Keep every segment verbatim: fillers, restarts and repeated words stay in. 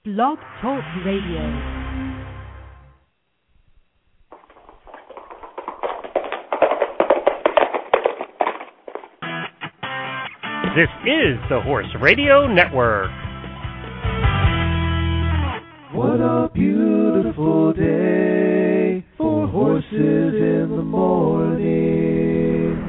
Blog Talk Radio. This is the Horse Radio Network. What a beautiful day for horses in the morning.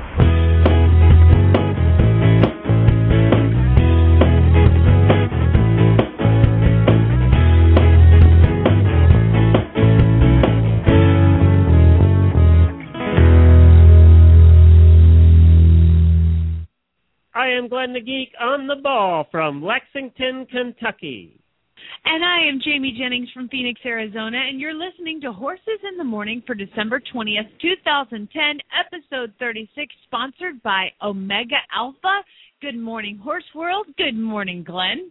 I am Glenn the Geek on the ball from Lexington, Kentucky. And I am Jamie Jennings from Phoenix, Arizona, and you're listening to Horses in the Morning for December twentieth, twenty ten, episode thirty-six, sponsored by Omega Alpha. Good morning, Horse World. Good morning, Glenn.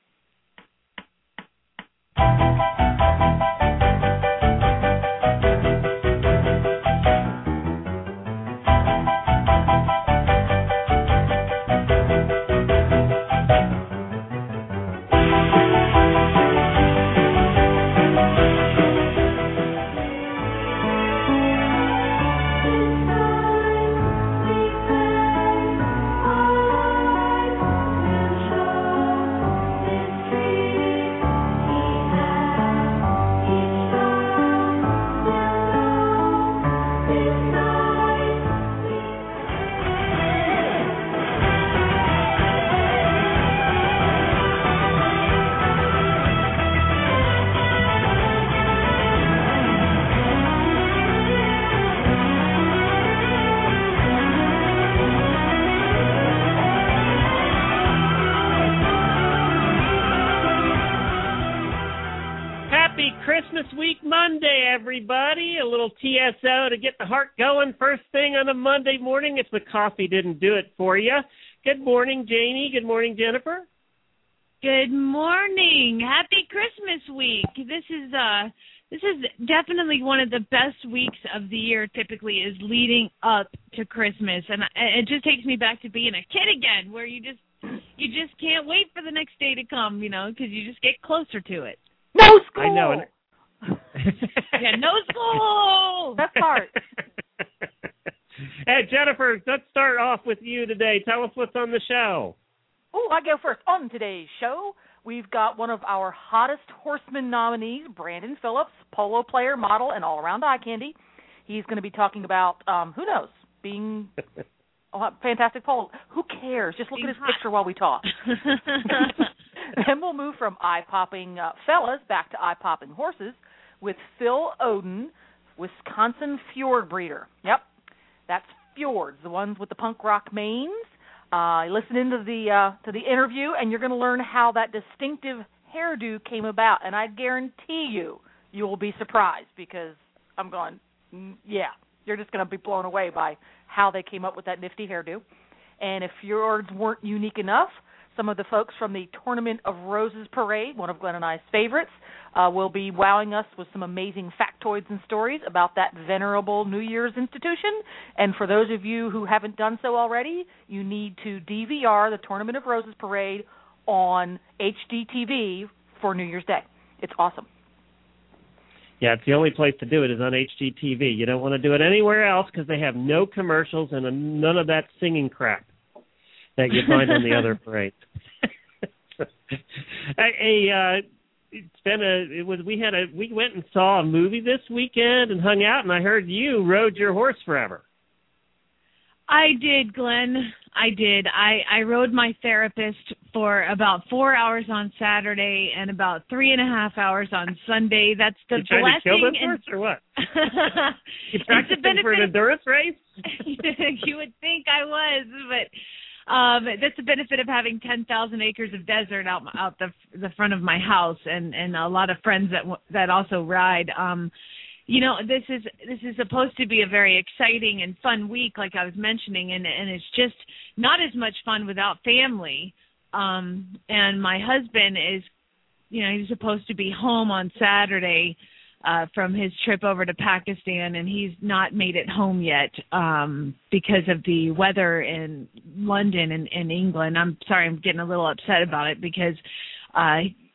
Christmas week Monday, everybody. A little T S O to get the heart going first thing on a Monday morning if the coffee didn't do it for you. Good morning, Jamie. Good morning, Jennifer. Good morning. Happy Christmas week. This is uh this is definitely one of the best weeks of the year, typically, is leading up to Christmas. And it just takes me back to being a kid again, where you just you just can't wait for the next day to come, you know, because you just get closer to it. No school! I know. Yeah, no school! That's hard. Hey, Jennifer, let's start off with you today. Tell us what's on the show. Oh, I go first. On today's show, we've got one of our hottest horseman nominees, Brandon Phillips, polo player, model, and all-around eye candy. He's going to be talking about, um, who knows, being a fantastic polo. Who cares? Just look being at his hot. Picture while we talk. Then we'll move from eye-popping uh, fellas back to eye-popping horses with Phil Oden, Wisconsin Fjord breeder. Yep, that's Fjords, the ones with the punk rock manes. Uh, listen into the uh, to the interview, and you're going to learn how that distinctive hairdo came about. And I guarantee you, you will be surprised because I'm going, mm, yeah, you're just going to be blown away by how they came up with that nifty hairdo. And if Fjords weren't unique enough, some of the folks from the Tournament of Roses Parade, one of Glenn and I's favorites, uh, will be wowing us with some amazing factoids and stories about that venerable New Year's institution. And for those of you who haven't done so already, you need to D V R the Tournament of Roses Parade on H D T V for New Year's Day. It's awesome. Yeah, it's the only place to do it is on H G T V. You don't want to do it anywhere else because they have no commercials and a, none of that singing crap that you find on the other parades. hey, uh, it's been a. It was we had a. We went and saw a movie this weekend and hung out, and I heard you rode your horse forever. I did, Glenn. I did. I, I rode my therapist for about four hours on Saturday and about three and a half hours on Sunday. That's the you trying blessing. To kill this and... horse or what? You practicing for an endurance race? You would think I was, but. Um, that's the benefit of having ten thousand acres of desert out out the the front of my house, and, and a lot of friends that that also ride. Um, you know, this is this is supposed to be a very exciting and fun week, like I was mentioning, and and it's just not as much fun without family. Um, and my husband is, you know, he's supposed to be home on Saturday uh, from his trip over to Pakistan, and he's not made it home yet um, because of the weather in London and in England. I'm sorry, I'm getting a little upset about it because uh,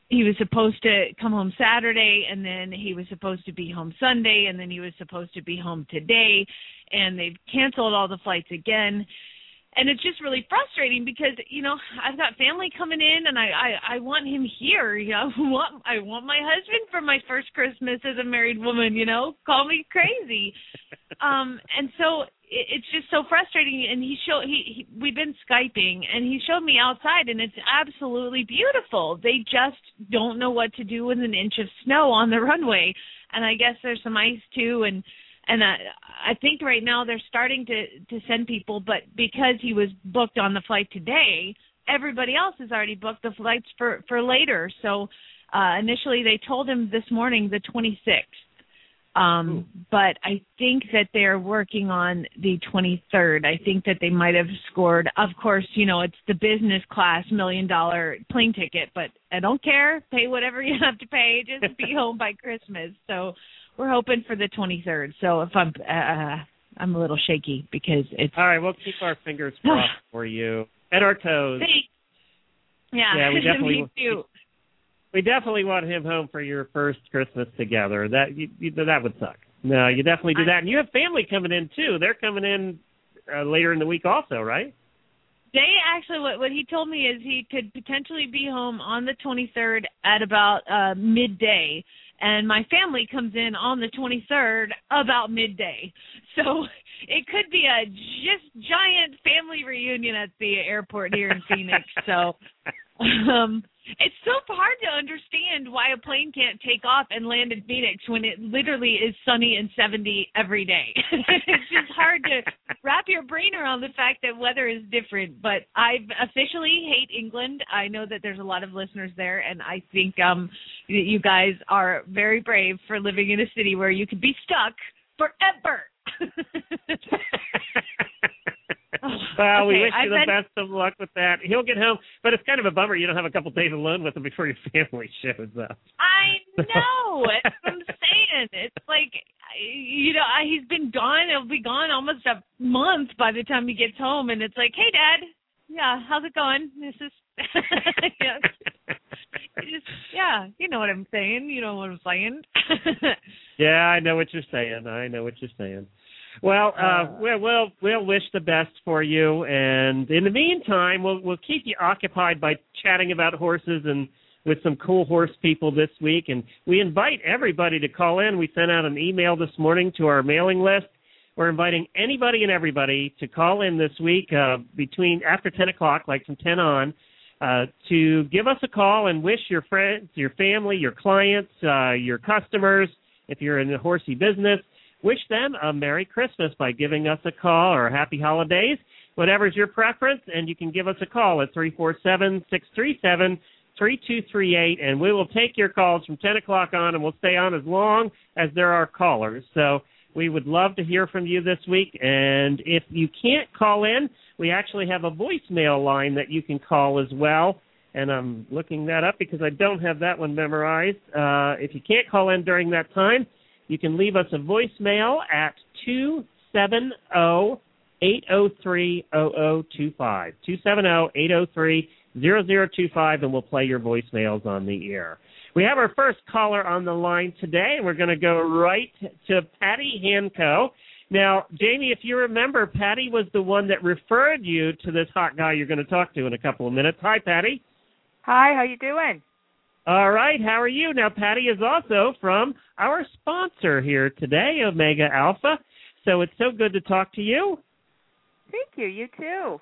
he was supposed to come home Saturday, and then he was supposed to be home Sunday, and then he was supposed to be home today, and they've canceled all the flights again. And it's just really frustrating because, you know, I've got family coming in, and I, I, I want him here. You know, I want, I want my husband for my first Christmas as a married woman, you know. Call me crazy. um, and so it, it's just so frustrating. And he showed, he, he, we've been Skyping, and he showed me outside, and it's absolutely beautiful. They just don't know what to do with an inch of snow on the runway. And I guess there's some ice, too, and And I, I think right now they're starting to, to send people, but because he was booked on the flight today, everybody else has already booked the flights for, for later. So uh, initially they told him this morning the twenty-sixth. Um, but I think that they're working on the twenty-third. I think that they might have scored. Of course, you know, it's the business class million dollar plane ticket, but I don't care. Pay whatever you have to pay. Just be home by Christmas. So we're hoping for the twenty-third. So if I'm, uh, I'm a little shaky because it's. All right, we'll keep our fingers crossed for you and our toes. Thanks. Yeah, yeah, we definitely. Me too. We definitely want him home for your first Christmas together. That you, you, that would suck. No, you definitely do that. And you have family coming in too. They're coming in uh, later in the week also, right? They actually, what, what he told me is he could potentially be home on the twenty-third at about uh, midday. And my family comes in on the twenty-third about midday. So it could be a just giant family reunion at the airport here in Phoenix. So um, it's so hard to understand why a plane can't take off and land in Phoenix when it literally is sunny and seventy every day. It's just hard to wrap your brain around the fact that weather is different. But I officially hate England. I know that there's a lot of listeners there, and I think um, you guys are very brave for living in a city where you could be stuck forever. Well, we okay, wish you I've the been... best of luck with that. He'll get home, but it's kind of a bummer you don't have a couple days alone with him before your family shows up. I know. That's what I'm saying. It's like, you know, he's been gone. He'll be gone almost a month by the time he gets home, and it's like, hey, Dad, yeah, how's it going? This is, yeah. Just, yeah, you know what I'm saying. You know what I'm saying. Yeah, I know what you're saying. I know what you're saying. Well, uh, we'll, we'll we'll wish the best for you, and in the meantime, we'll we'll keep you occupied by chatting about horses and with some cool horse people this week. And we invite everybody to call in. We sent out an email this morning to our mailing list. We're inviting anybody and everybody to call in this week uh, between after ten o'clock, like from ten on, uh, to give us a call and wish your friends, your family, your clients, uh, your customers, if you're in the horsey business, wish them a Merry Christmas by giving us a call, or Happy Holidays, whatever's your preference, and you can give us a call at three four seven, six three seven, three two three eight, and we will take your calls from ten o'clock on, and we'll stay on as long as there are callers. So we would love to hear from you this week, and if you can't call in, we actually have a voicemail line that you can call as well, and I'm looking that up because I don't have that one memorized. Uh, if you can't call in during that time, you can leave us a voicemail at two seven zero, eight zero three, zero zero two five, two seven zero, eight zero three, zero zero two five, and we'll play your voicemails on the air. We have our first caller on the line today, and we're going to go right to Patty Hanco. Now, Jamie, if you remember, Patty was the one that referred you to this hot guy you're going to talk to in a couple of minutes. Hi, Patty. Hi, how you doing? All right, how are you? Now, Patty is also from our sponsor here today, Omega Alpha, so it's so good to talk to you. Thank you, you too.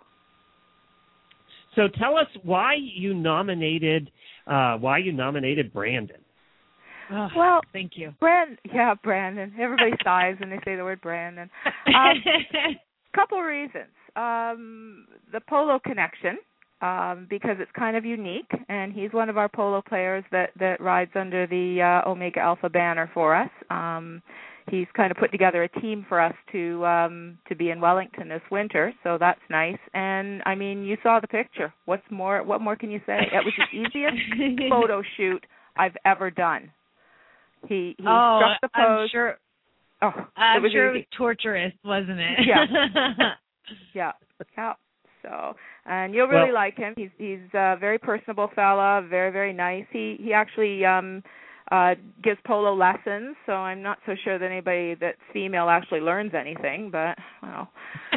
So tell us why you nominated uh, why you nominated Brandon. Oh, well, thank you. Brand, yeah, Brandon. Everybody sighs when they say the word Brandon. Um, couple reasons. Um, the polo connection. Um, because it's kind of unique, and he's one of our polo players that, that rides under the uh, Omega Alpha banner for us. Um, he's kind of put together a team for us to um, to be in Wellington this winter, so that's nice. And I mean, you saw the picture. What's more? What more can you say? It was the easiest photo shoot I've ever done. He he oh, struck the pose. I'm sure. Oh, I'm it was sure easy. It was torturous, wasn't it? Yeah. yeah. Yeah. So, and you'll really Well, like him. He's he's a very personable fella, very very nice. He he actually um uh gives polo lessons, so I'm not so sure that anybody that's female actually learns anything, but well.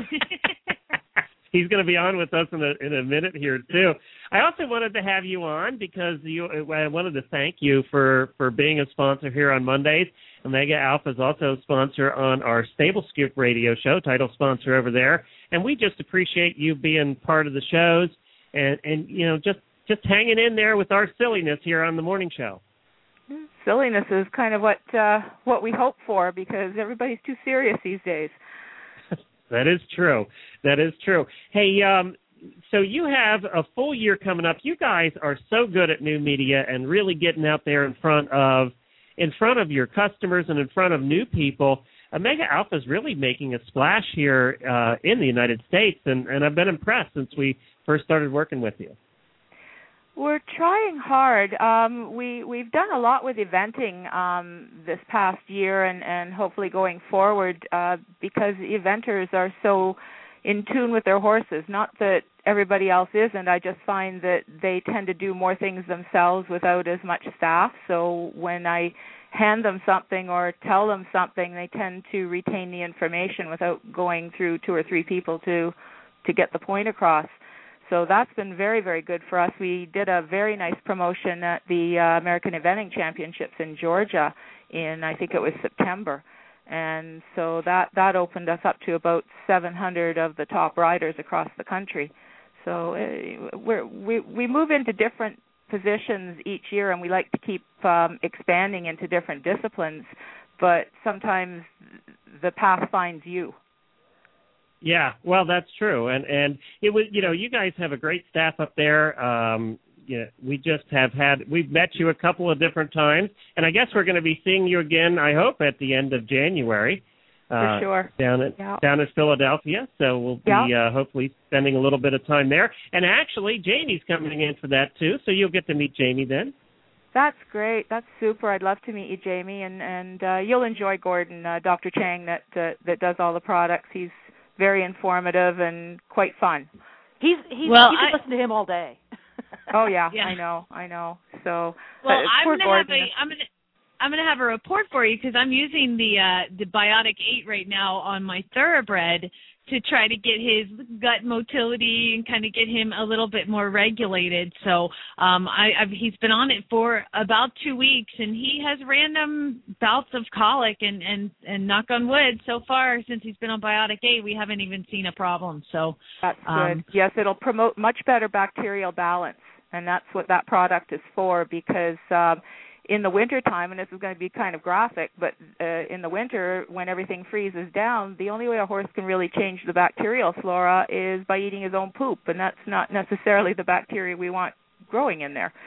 He's going to be on with us in a in a minute here too. I also wanted to have you on because you. I wanted to thank you for, for being a sponsor here on Mondays. Omega Alpha is also a sponsor on our Stable Scoop radio show, title sponsor over there, and we just appreciate you being part of the shows and and you know just just hanging in there with our silliness here on the morning show. Silliness is kind of what uh, what we hope for because everybody's too serious these days. That is true. That is true. Hey, um, so you have a full year coming up. You guys are so good at new media and really getting out there in front of in front of your customers and in front of new people. Omega Alpha is really making a splash here uh, in the United States, and, and I've been impressed since we first started working with you. We're trying hard. Um, we, we've done a lot with eventing um, this past year and, and hopefully going forward uh, because eventers are so in tune with their horses. Not that everybody else isn't. I just find that they tend to do more things themselves without as much staff. So when I hand them something or tell them something, they tend to retain the information without going through two or three people to to get the point across. So that's been very, very good for us. We did a very nice promotion at the uh, American Eventing Championships in Georgia in, I think it was September. And so that, that opened us up to about seven hundred of the top riders across the country. So uh, we're, we we move into different positions each year, and we like to keep um, expanding into different disciplines, but sometimes the path finds you. Yeah, well, that's true, and and it was you know you guys have a great staff up there. Um, yeah, we just have had we've met you a couple of different times, and I guess we're going to be seeing you again. I hope at the end of January. For uh, sure. Down at yeah. down at Philadelphia, so we'll be yeah. uh, hopefully spending a little bit of time there. And actually, Jamie's coming in for that too, so you'll get to meet Jamie then. That's great. That's super. I'd love to meet you, Jamie, and and uh, you'll enjoy Gordon, uh, Doctor Chang, that uh, that does all the products. He's very informative and quite fun. He's he's well, you can I, listen to him all day. Oh yeah, yeah, I know, I know. So well, uh, I'm gonna Gordon. have a I'm gonna I'm gonna have a report for you because I'm using the uh, the Biotic eight right now on my thoroughbred to try to get his gut motility and kind of get him a little bit more regulated. So um, I, I've, he's been on it for about two weeks, and he has random bouts of colic. And, and, and knock on wood, so far since he's been on Biotic eight, we haven't even seen a problem. So that's um, good. Yes, it'll promote much better bacterial balance, and that's what that product is for. Because um, in the wintertime, and this is going to be kind of graphic, but uh, in the winter, when everything freezes down, the only way a horse can really change the bacterial flora is by eating his own poop, and that's not necessarily the bacteria we want growing in there.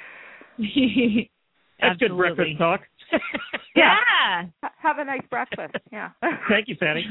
That's good breakfast talk. yeah. Ha- have a nice breakfast. Yeah. Thank you, Patty.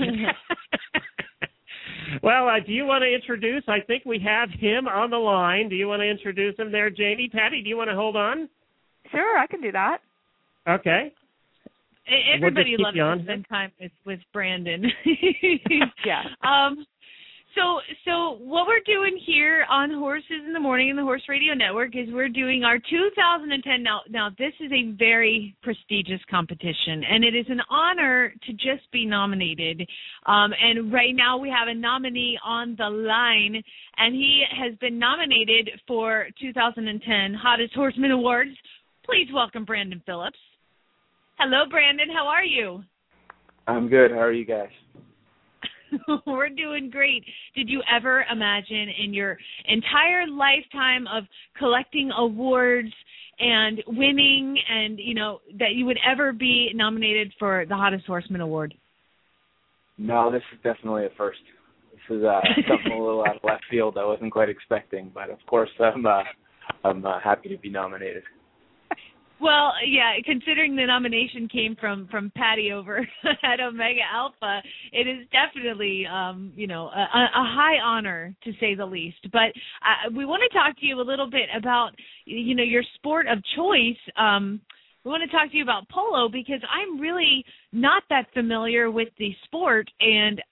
Well, uh, do you want to introduce? I think we have him on the line. Do you want to introduce him there, Jamie? Patty, do you want to hold on? Sure, I can do that. Okay. Everybody we'll loves to spend time with, with Brandon. Yeah. Um, so so what we're doing here on Horses in the Morning and the Horse Radio Network is we're doing our two thousand ten. Now, now this is a very prestigious competition, and it is an honor to just be nominated. Um, and right now we have a nominee on the line, and he has been nominated for two thousand ten Hottest Horseman Awards. Please welcome Brandon Phillips. Hello, Brandon. How are you? I'm good. How are you guys? We're doing great. Did you ever imagine in your entire lifetime of collecting awards and winning and, you know, that you would ever be nominated for the Hottest Horseman Award? No, this is definitely a first. This is uh, something a little out of left field I wasn't quite expecting, but of course I'm uh, I'm uh, happy to be nominated. Well, yeah, considering the nomination came from, from Patty over at Omega Alpha, it is definitely, um, you know, a, a high honor, to say the least. But uh, we want to talk to you a little bit about, you know, your sport of choice. Um, we want to talk to you about polo because I'm really not that familiar with the sport, and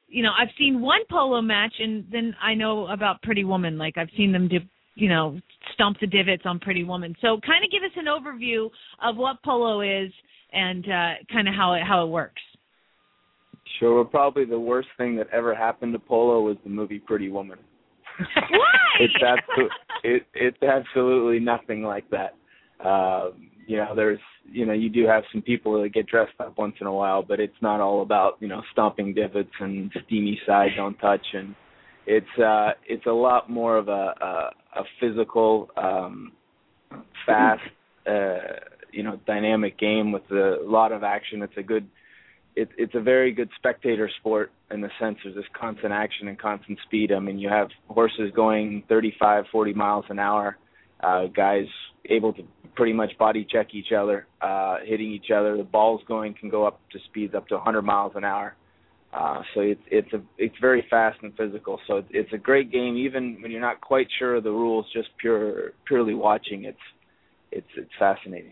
you know, I've seen one polo match, and then I know about Pretty Woman. Like I've seen them do, you know, stomp the divots on Pretty Woman. So kind of give us an overview of what polo is and uh, kind of how it how it works. Sure. Well, probably the worst thing that ever happened to polo was the movie Pretty Woman. Why? it's absolutely it, it's absolutely nothing like that. Um, you know, there's you know you do have some people that get dressed up once in a while, but it's not all about you know stomping divots and steamy side don't touch, and it's uh, it's a lot more of a a, a physical, um, fast, uh, you know, dynamic game with a lot of action. It's a good It, it's a very good spectator sport in the sense there's this constant action and constant speed. I mean, you have horses going thirty-five, forty miles an hour, uh, guys able to pretty much body check each other, uh, hitting each other. The balls going can go up to speeds up to one hundred miles an hour. Uh, so it's it's a it's very fast and physical. So it's, it's a great game, even when you're not quite sure of the rules. Just pure purely watching, it's it's it's fascinating.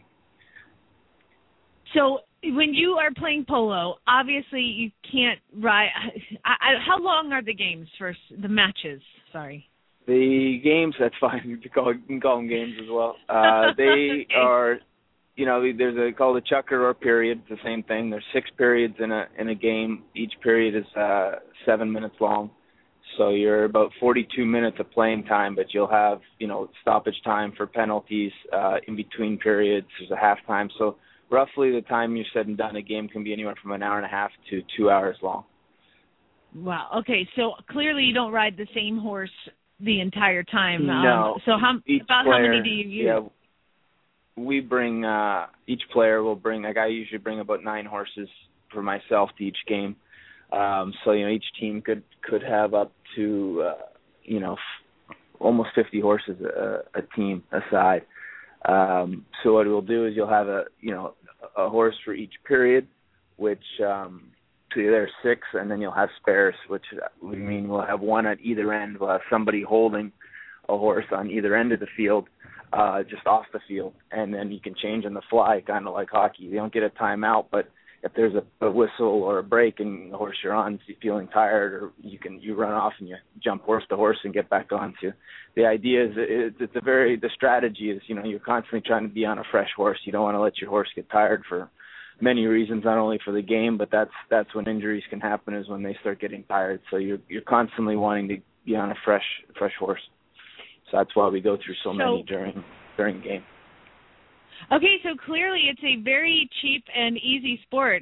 So when you are playing polo, obviously you can't ride. I, I, how long are the games for the matches? Sorry. The games, that's fine. You can call, you can call them games as well. Uh, they okay. are, you know, there's a called a chukker or period. It's the same thing. There's six periods in a in a game. Each period is uh, seven minutes long. So you're about forty-two minutes of playing time, but you'll have, you know, stoppage time for penalties uh, in between periods. There's a halftime. So roughly the time you're said and done, a game can be anywhere from an hour and a half to two hours long. Wow. Okay. So clearly you don't ride the same horse the entire time. No. Um, so how each about player, how many do you use? Yeah, we bring uh, each player will bring. Like I usually bring about nine horses for myself to each game. Um, so you know each team could could have up to uh, you know f- almost fifty horses a, a team aside. Um, so what we'll do is you'll have a you know a horse for each period, which um, so there's six, and then you'll have spares, which we mean we'll have one at either end. We'll have somebody holding a horse on either end of the field, uh, just off the field, and then you can change on the fly, kind of like hockey. You don't get a timeout, but if there's a, a whistle or a break and the horse you're on is feeling tired, or you can you run off and you jump horse to horse and get back on to. The idea is it, it's a very the strategy is you know you're constantly trying to be on a fresh horse. You don't want to let your horse get tired for many reasons, not only for the game, but that's that's when injuries can happen is when they start getting tired. So you're you're constantly wanting to be on a fresh fresh horse. So that's why we go through so, so many during during game. Okay, so clearly it's a very cheap and easy sport.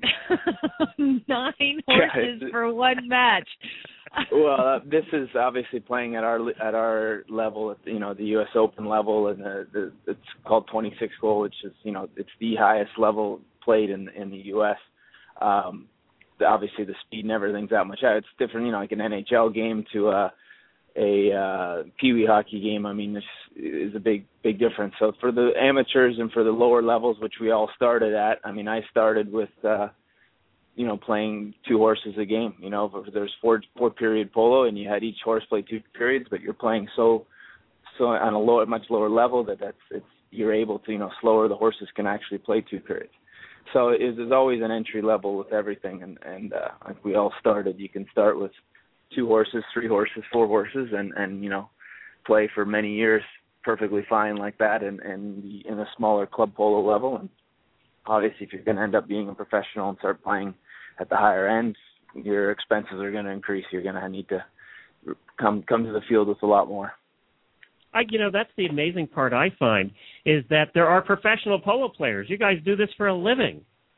Nine horses yeah, for one match. Well, uh, this is obviously playing at our at our level, at you know the U S Open level, and the, the it's called twenty-six hole, which is you know it's the highest level played in in the U S. Um, the, obviously, the speed and everything's that much. It's different, you know, like an N H L game to a a uh, Pee Wee hockey game. I mean, this is a big big difference. So for the amateurs and for the lower levels, which we all started at, I mean, I started with. Uh, you know, playing two horses a game. You know, there's four four period polo, and you had each horse play two periods, but you're playing so so on a lower, much lower level that that's it's you're able to you know slower the horses can actually play two periods. So it is, there's always an entry level with everything, and and uh, like we all started, you can start with two horses, three horses, four horses, and and you know play for many years perfectly fine like that, and and in a smaller club polo level. And obviously, if you're going to end up being a professional and start playing at the higher end, your expenses are going to increase. You're going to need to come come to the field with a lot more. I, you know, that's the amazing part I find is that there are professional polo players. You guys do this for a living.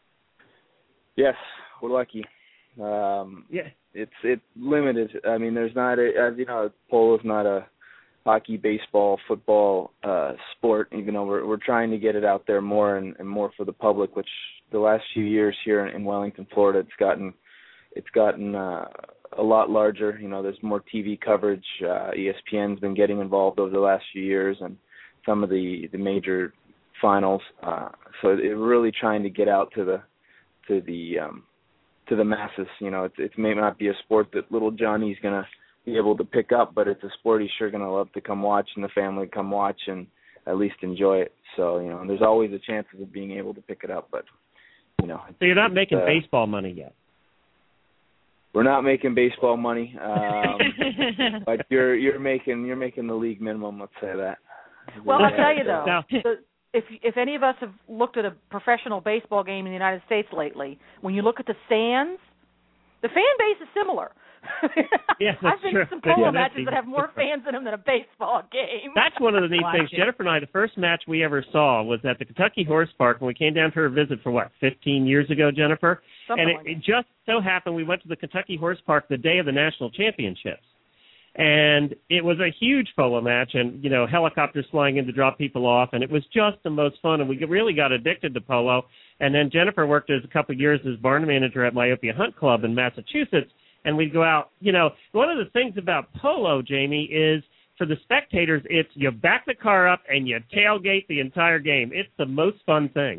Yes, we're lucky. Um, yeah, it's it's limited. I mean, there's not a, as you know, polo is not a hockey, baseball, football uh, sport. Even though we're we're trying to get it out there more and, and more for the public, which the last few years here in, in Wellington, Florida, it's gotten it's gotten uh, a lot larger. You know, there's more T V coverage. Uh, E S P N's been getting involved over the last few years, and some of the, the major finals. Uh, so it really trying to get out to the to the um, to the masses. You know, it's it may not be a sport that little Johnny's gonna be able to pick up, but it's a sport he's sure gonna love to come watch, and the family come watch and at least enjoy it. So you know, there's always a chance of being able to pick it up, but. You know, so you're not making uh, baseball money yet? we're not making baseball money, um, but you're you're making you're making the league minimum. Let's say that. Well, yeah, I'll tell you though, no. the, if if any of us have looked at a professional baseball game in the United States lately, when you look at the stands, the fan base is similar. Yeah, that's I've been true. to some polo Yeah, matches that's that have more fans in them than a baseball game. That's one of the neat things. Watching. Jennifer and I, the first match we ever saw was at the Kentucky Horse Park when we came down for a visit for, what, fifteen years ago, Jennifer? Something and it, like it just so happened we went to the Kentucky Horse Park the day of the national championships. And it was a huge polo match and, you know, helicopters flying in to drop people off. And it was just the most fun. And we really got addicted to polo. And then Jennifer worked as a couple of years as barn manager at Myopia Hunt Club in Massachusetts. And we'd go out, you know, one of the things about polo, Jamie, is for the spectators, it's you back the car up and you tailgate the entire game. It's the most fun thing.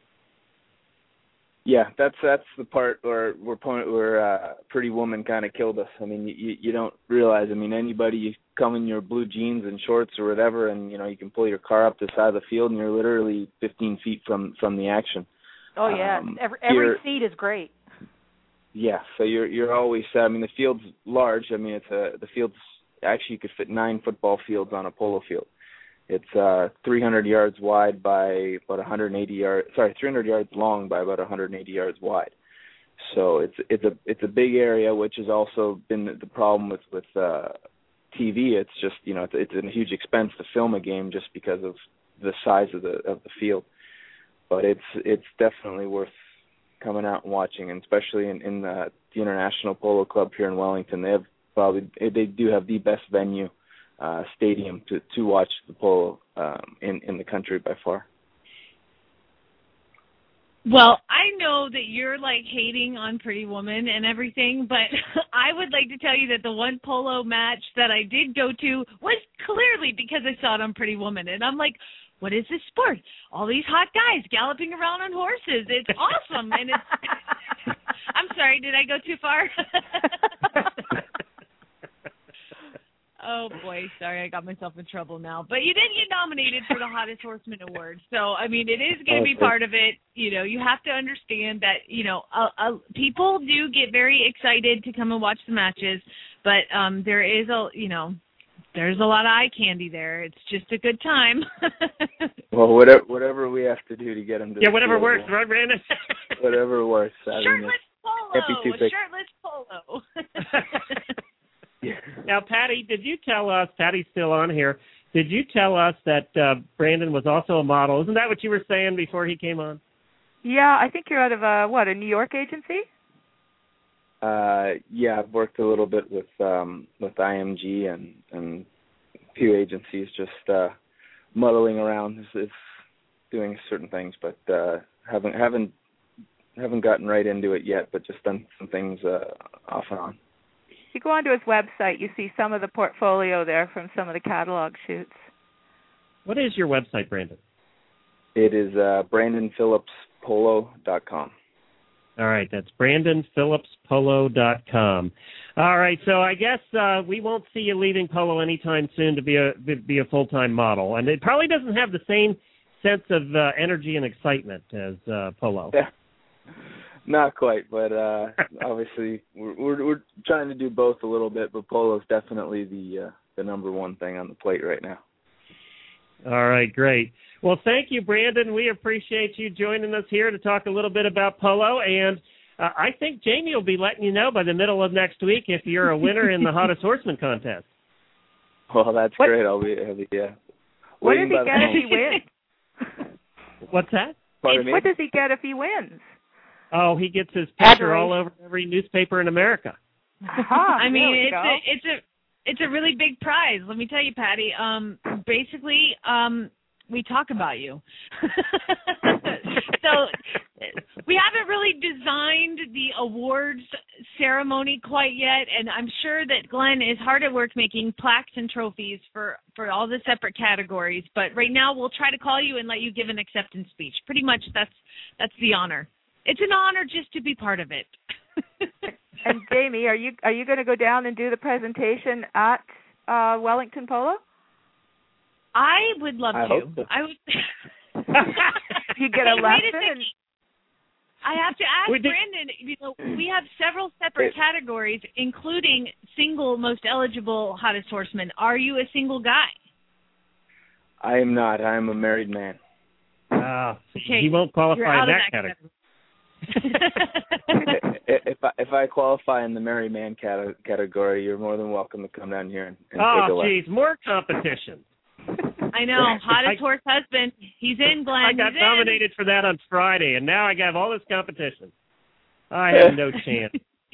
Yeah, that's that's the part where where, where uh, Pretty Woman kind of killed us. I mean, you you don't realize. I mean, anybody you come in your blue jeans and shorts or whatever, and you know you can pull your car up the side of the field, and you're literally fifteen feet from from the action. Oh yeah, um, every every seat is great. Yeah, so you're you're always. I mean, the field's large. I mean, it's a the field's actually you could fit nine football fields on a polo field. It's uh, three hundred yards wide by about one hundred eighty yards. Sorry, three hundred yards long by about one hundred eighty yards wide. So it's it's a it's a big area, which has also been the, the problem with with uh, T V. It's just you know it's, it's a huge expense to film a game just because of the size of the of the field. But it's it's definitely worth coming out and watching, and especially in, in the, the International Polo Club here in Wellington. They have probably they do have the best venue. Uh, stadium to, to watch the polo um, in, in the country by far. Well, I know that you're like hating on Pretty Woman and everything, but I would like to tell you that the one polo match that I did go to was clearly because I saw it on Pretty Woman. And I'm like, what is this sport? All these hot guys galloping around on horses. It's awesome. And it's I'm sorry, did I go too far? Oh, boy, sorry, I got myself in trouble now. But you did get nominated for the Hottest Horseman Award. So, I mean, it is going to be part of it. You know, you have to understand that, you know, uh, uh, people do get very excited to come and watch the matches. But um, there is, a, you know, there's a lot of eye candy there. It's just a good time. Well, whatever whatever we have to do to get them to Yeah, whatever the works, right, Brandon? Whatever works. I Shirtless mean, polo. Shirtless polo. Now, Patty, did you tell us, Patty's still on here, did you tell us that uh, Brandon was also a model? Isn't that what you were saying before he came on? Yeah, I think you're out of, a, what, a New York agency? Uh, yeah, I've worked a little bit with um, with I M G and, and a few agencies just uh, muddling around, it's, it's doing certain things, but uh, haven't haven't haven't gotten right into it yet, but just done some things uh, off and on. If you go onto his website, you see some of the portfolio there from some of the catalog shoots. What is your website, Brandon? It is uh, brandon phillips polo dot com. All right, that's brandon phillips polo dot com. All right, so I guess uh, we won't see you leaving polo anytime soon to be a be a full-time model, and it probably doesn't have the same sense of uh, energy and excitement as uh, polo. Yeah. Not quite, but uh, obviously we're, we're we're trying to do both a little bit. But polo is definitely the uh, the number one thing on the plate right now. All right, great. Well, thank you, Brandon. We appreciate you joining us here to talk a little bit about polo, and uh, I think Jamie will be letting you know by the middle of next week if you're a winner in the Hottest Horseman contest. Well, that's what, great. I'll be, I'll be yeah. What does he get if he wins? What's that? Pardon me? What does he get if he wins? Oh, he gets his picture Adoration. all over every newspaper in America. Aha, I mean, it's go. a, it's a it's a really big prize. Let me tell you, Patty. Um, basically, um, we talk about you. So we haven't really designed the awards ceremony quite yet, and I'm sure that Glenn is hard at work making plaques and trophies for, for all the separate categories. But right now, we'll try to call you and let you give an acceptance speech. Pretty much, that's that's the honor. It's an honor just to be part of it. And Jamie, are you are you going to go down and do the presentation at uh, Wellington Polo? I would love I to. hope so. I would. You get a Hey, wait lesson. a And... I have to ask We did- Brandon, you know, we have several separate categories, including single most eligible hottest horseman. Are you a single guy? I am not. I am a married man. Uh, Okay, he won't qualify you're out in of that that category. if I if I qualify in the married man cate- category, you're more than welcome to come down here and, and take a Oh, look. geez, more competition. I know, hottest I- horse husband. He's in, Glenn. I got He's nominated for that on Friday, and now I got all this competition. I have no chance.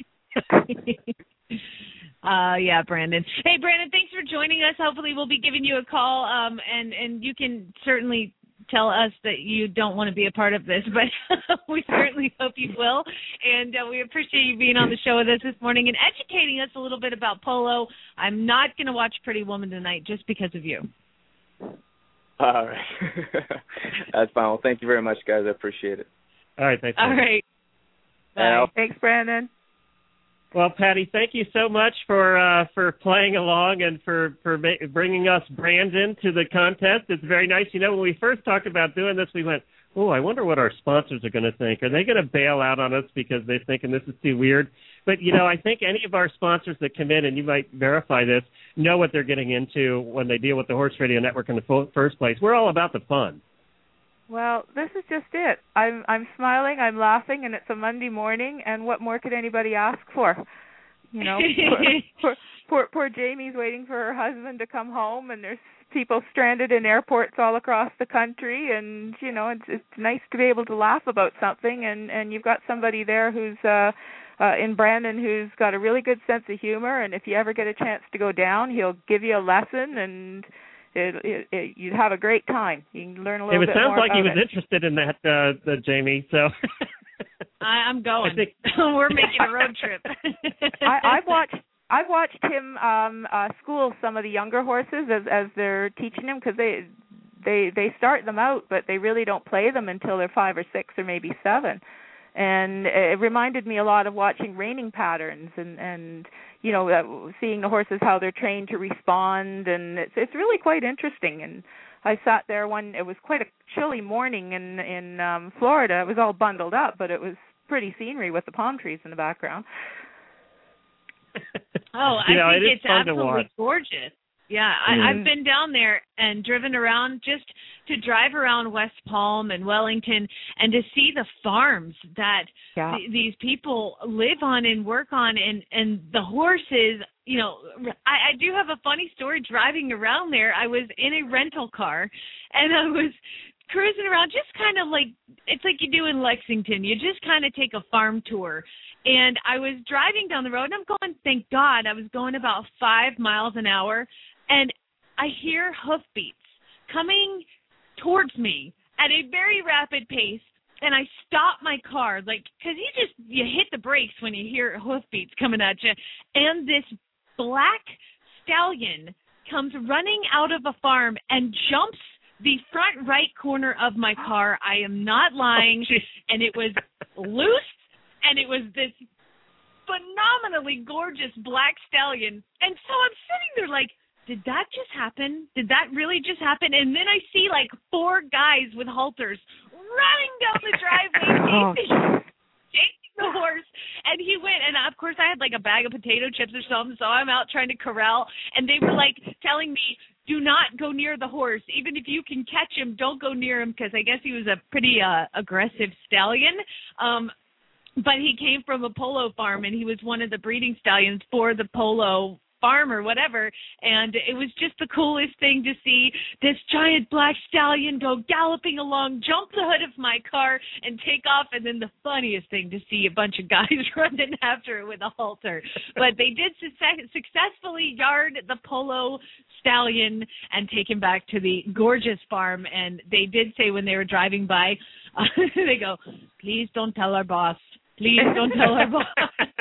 Uh, yeah, Brandon. Hey, Brandon, thanks for joining us. Hopefully we'll be giving you a call, um, and, and you can certainly tell us that you don't want to be a part of this, but we certainly hope you will. And uh, we appreciate you being on the show with us this morning and educating us a little bit about polo. I'm not going to watch Pretty Woman tonight just because of you. All right. That's fine. Well, thank you very much, guys. I appreciate it. All right, thanks. All man. right. Bye. Thanks, Brandon. Well, Patty, thank you so much for uh, for playing along and for for ma- bringing us Brandon to the contest. It's very nice. You know, when we first talked about doing this, we went, "Oh, I wonder what our sponsors are going to think. Are they going to bail out on us because they're thinking this is too weird?" But you know, I think any of our sponsors that come in, and you might verify this, know what they're getting into when they deal with the Horse Radio Network in the fo- first place. We're all about the fun. Well, this is just it. I'm I'm smiling, I'm laughing, and it's a Monday morning, and what more could anybody ask for? You know, poor, poor, poor, poor Jamie's waiting for her husband to come home, and there's people stranded in airports all across the country, and, you know, it's, it's nice to be able to laugh about something, and, and you've got somebody there who's uh, uh, in Brandon who's got a really good sense of humor, and if you ever get a chance to go down, he'll give you a lesson, and It, it, it, you'd have a great time. You can learn a little It bit sounds more like he about was it. interested in that, uh, the Jamie. So I, I'm going. I think- We're making a road trip. I, I've watched I've watched him um, uh, school some of the younger horses as as they're teaching him, because they they they start them out, but they really don't play them until they're five or six or maybe seven. And it reminded me a lot of watching reining patterns and and you know uh, seeing the horses, how they're trained to respond, and it's it's really quite interesting. And I sat there one. It was quite a chilly morning in in um, Florida. It was all bundled up, but it was pretty scenery with the palm trees in the background. Oh, I You know, think it is it's fun to absolutely watch. gorgeous. Yeah, I, Mm. I've been down there and driven around just to drive around West Palm and Wellington and to see the farms that Yeah. th- these people live on and work on, and, and the horses. You know, I, I do have a funny story driving around there. I was in a rental car, and I was cruising around, just kind of like, it's like you do in Lexington. You just kind of take a farm tour. And I was driving down the road, and I'm going, thank God, I was going about five miles an hour, and I hear hoofbeats coming towards me at a very rapid pace, and I stop my car, like, because you just, you hit the brakes when you hear hoofbeats coming at you, and this black stallion comes running out of a farm and jumps the front right corner of my car. I am not lying, Oh, and it was loose, and it was this phenomenally gorgeous black stallion. And so I'm sitting there like, did that just happen? Did that really just happen? And then I see like four guys with halters running down the driveway, chasing, chasing the horse. And he went, and of course I had like a bag of potato chips or something, so I'm out trying to corral. And they were like telling me, do not go near the horse. Even if you can catch him, don't go near him, because I guess he was a pretty uh, aggressive stallion. Um, but he came from a polo farm, and he was one of the breeding stallions for the polo farm or whatever, and it was just the coolest thing to see this giant black stallion go galloping along, jump the hood of my car, and take off, and then the funniest thing to see a bunch of guys running after it with a halter. But they did su- successfully yard the polo stallion and take him back to the gorgeous farm, and they did say when they were driving by, uh, they go, please don't tell our boss. Please don't tell our boss.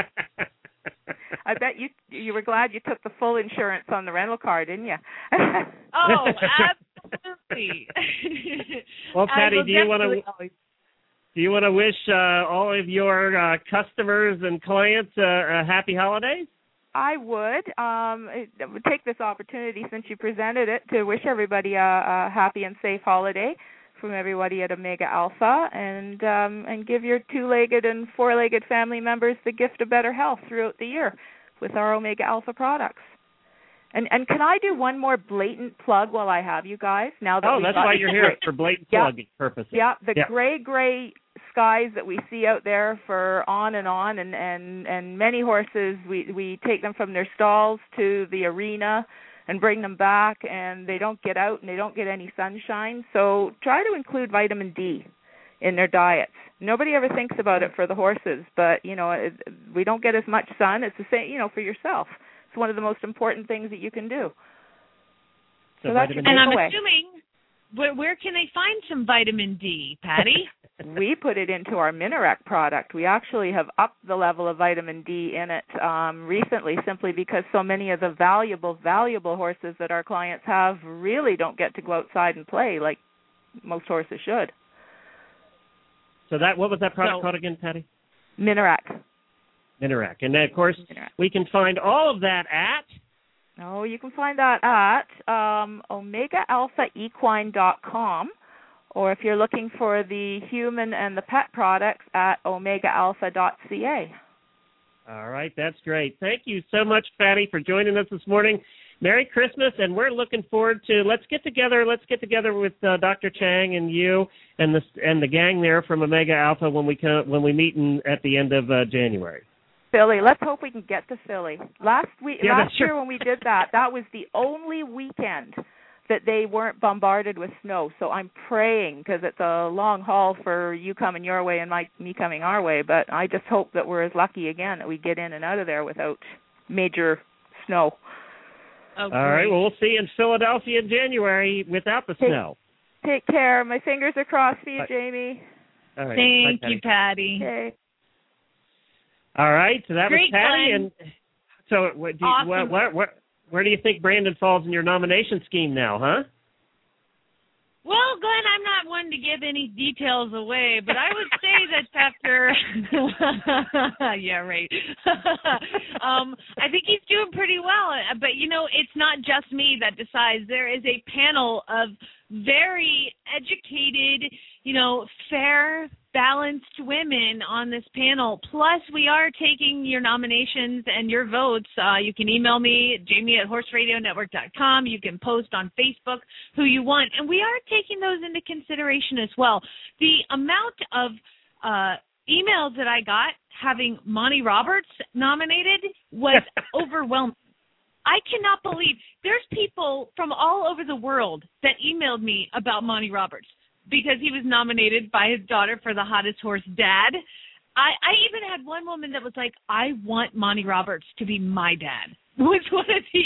I bet you you were glad you took the full insurance on the rental car, didn't you? Oh, absolutely. Well, Patty, will do you want to definitely- do you want to wish uh, all of your uh, customers and clients uh, a happy holidays? I would um, I would take this opportunity, since you presented it, to wish everybody a, a happy and safe holiday from everybody at Omega Alpha, and um, and give your two-legged and four-legged family members the gift of better health throughout the year with our Omega Alpha products. And and can I do one more blatant plug while I have you guys? Now that oh, we've that's got why you're here, for blatant yeah. plug purposes. Yeah, the yeah. gray, gray skies that we see out there for on and on, and, and, and many horses, we, we take them from their stalls to the arena and bring them back, and they don't get out and they don't get any sunshine. So try to include vitamin D in their diets. Nobody ever thinks about it for the horses, but, you know, it, we don't get as much sun. It's the same, you know, for yourself. It's one of the most important things that you can do. So, so that's your and I'm takeaway. assuming, where, where can they find some vitamin D, Patty? We put it into our Minerac product. We actually have upped the level of vitamin D in it um, recently, simply because so many of the valuable, valuable horses that our clients have really don't get to go outside and play like most horses should. So that what was that product so, called again, Patty? Minerac. Minerac. And then, of course, Minerac. We can find all of that at... Oh, you can find that at um, omega alpha equine dot com, or if you're looking for the human and the pet products, at omega alpha dot c a. All right, that's great. Thank you so much, Patty, for joining us this morning. Merry Christmas, and we're looking forward to, let's get together, let's get together with uh, Doctor Chang and you and the and the gang there from Omega Alpha when we come, when we meet in, at the end of uh, January. Philly. Let's hope we can get to Philly. Last week, yeah, last year true. when we did that, that was the only weekend that they weren't bombarded with snow. So I'm praying, because it's a long haul for you coming your way and my, me coming our way, but I just hope that we're as lucky again that we get in and out of there without major snow. Oh, All right, well, we'll see you in Philadelphia in January without the take, snow. Take care. My fingers are crossed for you, Bye. Jamie. All right. Thank Bye, you, Patty. Okay. All right, so that Great, was Patty. Glenn. And so what do you, Awesome. what, what, what, where do you think Brandon falls in your nomination scheme now, huh? Well, Glenn, I'm not one to give any details away, but I would say that after, yeah, right. um, I think he's doing pretty well. But, you know, it's not just me that decides. There is a panel of very educated, you know, fair, balanced women on this panel. Plus, we are taking your nominations and your votes. Uh, you can email me, Jamie at horse radio network dot com. You can post on Facebook who you want. And we are taking those into consideration as well. The amount of uh, emails that I got having Monty Roberts nominated was overwhelming. I cannot believe there's people from all over the world that emailed me about Monty Roberts because he was nominated by his daughter for the hottest horse dad. I, I even had one woman that was like, I want Monty Roberts to be my dad, was one of the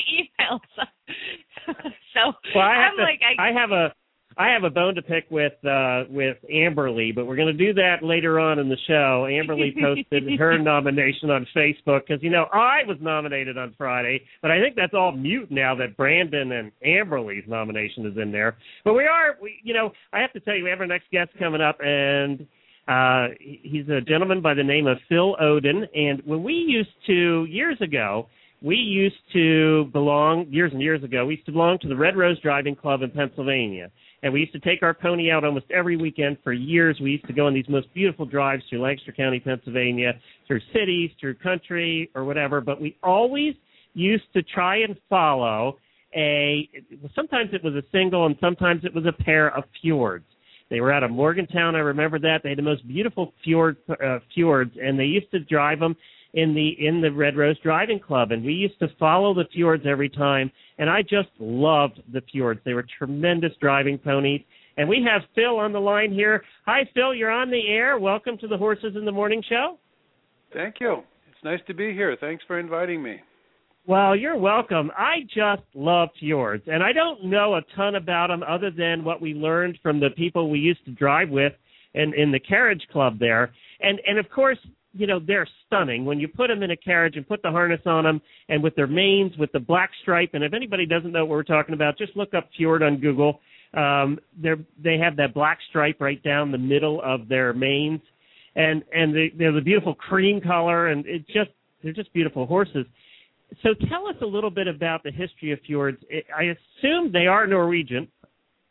emails. so well, I have I'm to, like, I, I have a I have a bone to pick with uh, with Amberly, but we're going to do that later on in the show. Amberly posted her nomination on Facebook because, you know, I was nominated on Friday, but I think that's all mute now that Brandon and Amberly's nomination is in there. But we are, we, you know, I have to tell you, we have our next guest coming up, and uh, he's a gentleman by the name of Phil Oden. And when we used to, years ago, we used to belong, years and years ago, we used to belong to the Red Rose Driving Club in Pennsylvania. And we used to take our pony out almost every weekend for years. We used to go on these most beautiful drives through Lancaster County, Pennsylvania, through cities, through country, or whatever. But we always used to try and follow a, sometimes it was a single and sometimes it was a pair of fjords. They were out of Morgantown. I remember that. They had the most beautiful fjord, uh, fjords, and they used to drive them in the in the Red Rose Driving Club, and we used to follow the fjords every time, and I just loved the fjords. They were tremendous driving ponies, and we have Phil on the line here. Hi, Phil, you're on the air. Welcome to the Horses in the Morning show. Thank you. It's nice to be here. Thanks for inviting me. Well, you're welcome. I just love fjords, and I don't know a ton about them other than what we learned from the people we used to drive with in, in the carriage club there. And, and of course, you know, they're stunning. When you put them in a carriage and put the harness on them and with their manes, with the black stripe, and if anybody doesn't know what we're talking about, just look up fjord on Google. Um, they're, they have that black stripe right down the middle of their manes, and, and they, they're the beautiful cream color, and it just they're just beautiful horses. So tell us a little bit about the history of fjords. I assume they are Norwegian.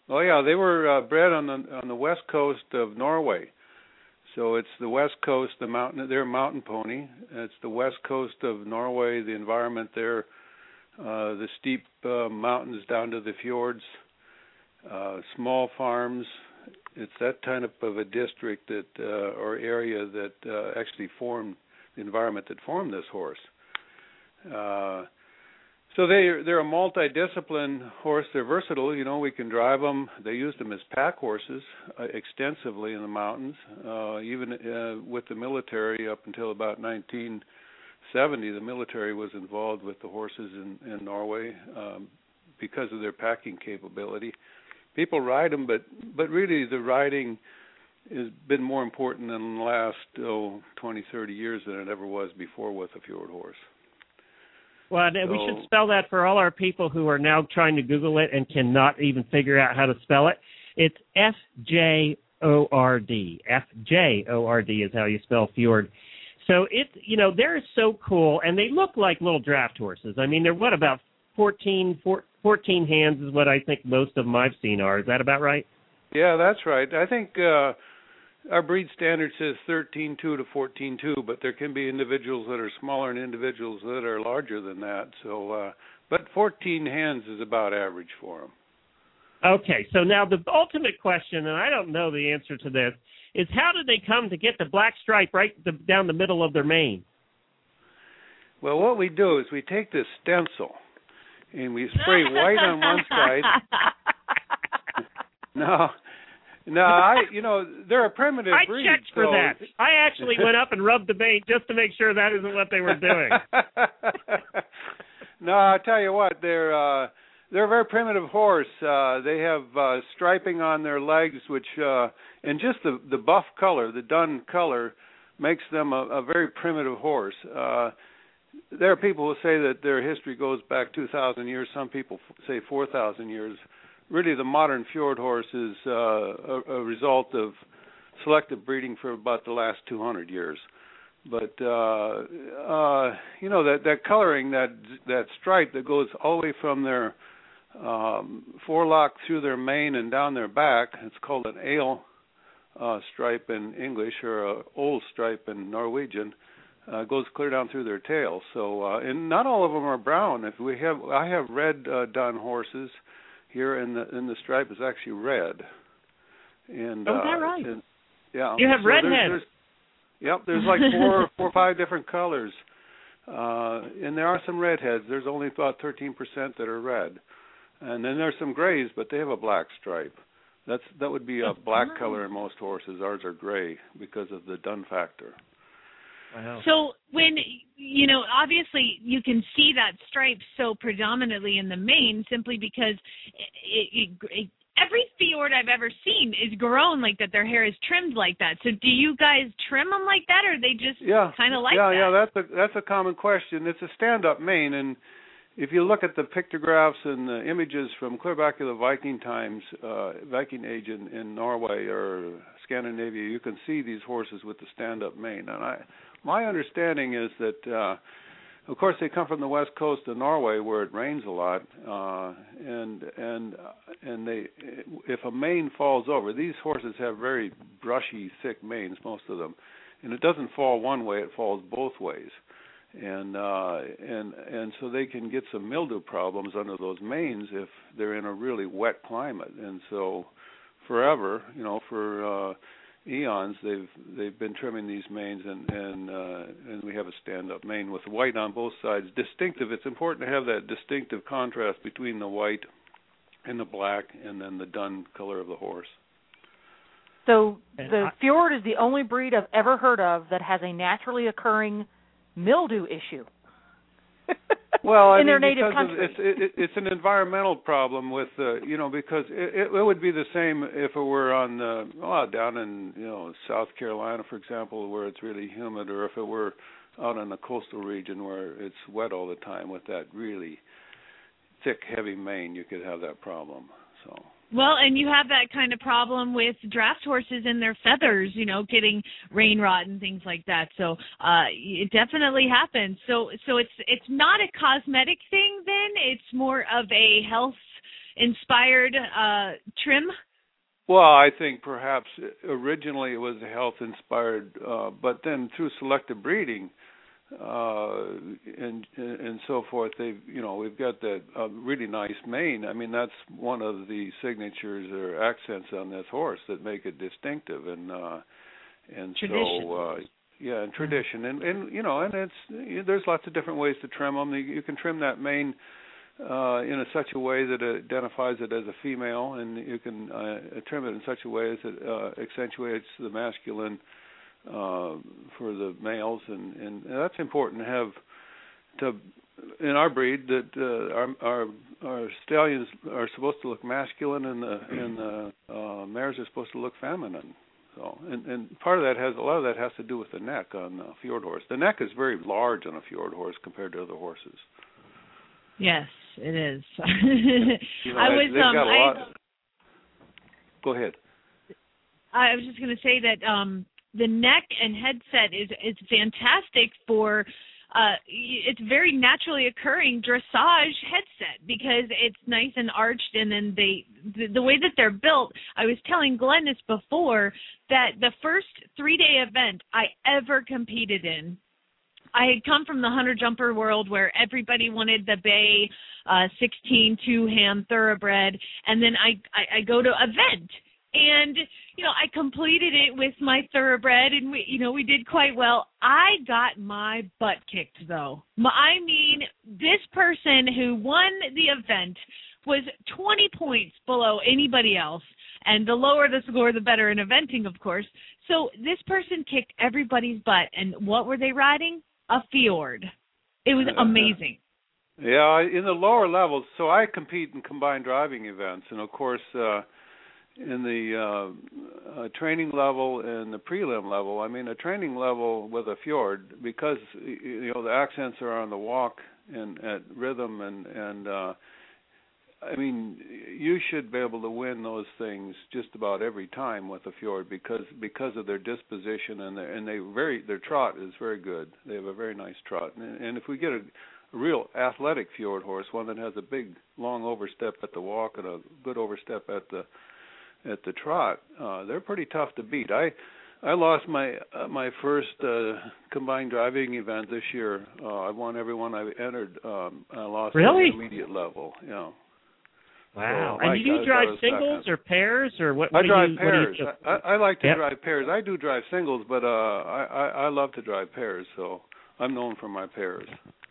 Oh yeah, they were uh, bred on the on the west coast of Norway. So it's the west coast, the mountain. They're a mountain pony. It's the west coast of Norway. The environment there, uh, the steep uh, mountains down to the fjords, uh, small farms. It's that kind of, of a district that uh, or area that uh, actually formed the environment that formed this horse. Uh, so they they're a multidiscipline horse. They're versatile. You know, we can drive them. They used them as pack horses uh, extensively in the mountains, uh, even uh, with the military up until about nineteen seventy. The military was involved with the horses in, in Norway um, because of their packing capability. People ride them, but but really the riding has been more important in the last oh, twenty, thirty years than it ever was before with a fjord horse. Well, so, we should spell that for all our people who are now trying to Google it and cannot even figure out how to spell it. It's F J O R D. F J O R D is how you spell fjord. So it's, you know, they're so cool, and they look like little draft horses. I mean, they're what, about fourteen, fourteen hands is what I think most of them I've seen are. Is that about right? Yeah, that's right. I think uh, our breed standard says thirteen two to fourteen two, but there can be individuals that are smaller and individuals that are larger than that. So, uh, but fourteen hands is about average for them. Okay, so now the ultimate question, and I don't know the answer to this, is how did they come to get the black stripe right the, down the middle of their mane? Well, what we do is we take this stencil and we spray white on one side. No, no, I, you know, they're a primitive I breed. I checked for so. that. I actually went up and rubbed the mane just to make sure that isn't what they were doing. No, I'll tell you what, they're uh, they're a very primitive horse. Uh, they have uh, striping on their legs, which uh, and just the the buff color, the dun color, makes them a, a very primitive horse. Uh, there are people who say that their history goes back two thousand years. Some people f- say four thousand years. Really, the modern fjord horse is uh, a, a result of selective breeding for about the last two hundred years. But uh, uh, you know that that coloring, that that stripe that goes all the way from their um, forelock through their mane and down their back, it's called an ale uh, stripe in English, or a old stripe in Norwegian. Uh, goes clear down through their tail. So, uh, and not all of them are brown. If we have, I have red uh, dun horses. Here in the in the stripe is actually red. And, oh, is that uh, right? And, yeah. You have so red there's, heads. There's, yep, there's like four, four or five different colors, uh, and there are some redheads. There's only about thirteen percent that are red, and then there's some grays, but they have a black stripe. That's that would be a black nice. color in most horses. Ours are gray because of the dun factor. Wow. So when, you know, obviously you can see that stripe so predominantly in the mane simply because it, it, it, every fjord I've ever seen is grown like that. Their hair is trimmed like that. So do you guys trim them like that, or they just yeah. kind of like yeah, that? Yeah, yeah, that's a, that's a common question. It's a stand-up mane, and if you look at the pictographs and the images from clear back to the Viking times, uh, Viking age in, in Norway or Scandinavia, you can see these horses with the stand-up mane. And I, my understanding is that, uh, of course, they come from the west coast of Norway where it rains a lot, uh, and and and they, if a mane falls over, these horses have very brushy, thick manes, most of them, and it doesn't fall one way; it falls both ways. And uh, and and so they can get some mildew problems under those manes if they're in a really wet climate. And so, forever, you know, for uh, eons, they've they've been trimming these manes, and and uh, and we have a stand-up mane with white on both sides, distinctive. It's important to have that distinctive contrast between the white and the black, and then the dun color of the horse. So the fjord is the only breed I've ever heard of that has a naturally occurring mildew issue. Well, I in mean, their native because country. Of, it's it, it's an environmental problem with uh, you know, because it, it would be the same if it were on uh, well, down in, you know, South Carolina, for example, where it's really humid, or if it were out in a coastal region where it's wet all the time with that really thick, heavy mane, you could have that problem. So. Well, and you have that kind of problem with draft horses and their feathers, you know, getting rain rot and things like that. So uh, it definitely happens. So so it's it's not a cosmetic thing then. It's more of a health inspired uh, trim? Well, I think perhaps originally it was health inspired, uh, but then through selective breeding uh, and and so forth, they you know we've got that uh, really nice mane. I mean, that's one of the signatures or accents on this horse that make it distinctive, and uh, and tradition. so uh, yeah, and tradition, and and you know, and it's there's lots of different ways to trim them. You can trim that mane Uh, in a, such a way that it identifies it as a female, and you can uh, trim it in such a way as it uh, accentuates the masculine uh, for the males, and, and that's important to have. To in our breed, that uh, our, our our stallions are supposed to look masculine, and the and the uh, mares are supposed to look feminine. So, and, and part of that has a lot of that has to do with the neck on a fjord horse. The neck is very large on a fjord horse compared to other horses. Yes, it is. You know, I was. They've Um, got a I, lot. Go ahead. I was just going to say that um, the neck and headset is is fantastic for. Uh, it's very naturally occurring dressage headset because it's nice and arched, and then they the, the way that they're built. I was telling Glenn this before that the first three day event I ever competed in, I had come from the hunter jumper world where everybody wanted the Bay uh, sixteen two-hand thoroughbred, and then I, I I go to event, and you know I completed it with my thoroughbred, and we you know we did quite well. I got my butt kicked though. My, I mean, this person who won the event was twenty points below anybody else, and the lower the score, the better in eventing, of course. So this person kicked everybody's butt, and what were they riding? A fjord. It was amazing. Yeah, in the lower levels, so I compete in combined driving events, and of course, uh, in the uh, uh, training level and the prelim level, I mean, a training level with a fjord, because you know the accents are on the walk and at rhythm, and and uh, I mean, you should be able to win those things just about every time with a fjord because because of their disposition and their, and they very their trot is very good. They have a very nice trot, and, and if we get a, a real athletic fjord horse, one that has a big long overstep at the walk and a good overstep at the at the trot, uh, they're pretty tough to beat. I I lost my uh, my first uh, combined driving event this year. Uh, I won every one I entered. Um, I lost really? at the intermediate level. You know. Wow. So and do you drive singles or pairs or what? what I drive you, pairs. You I, I like to yep. drive pairs. I do drive singles, but uh, I, I, I love to drive pairs, so I'm known for my pairs.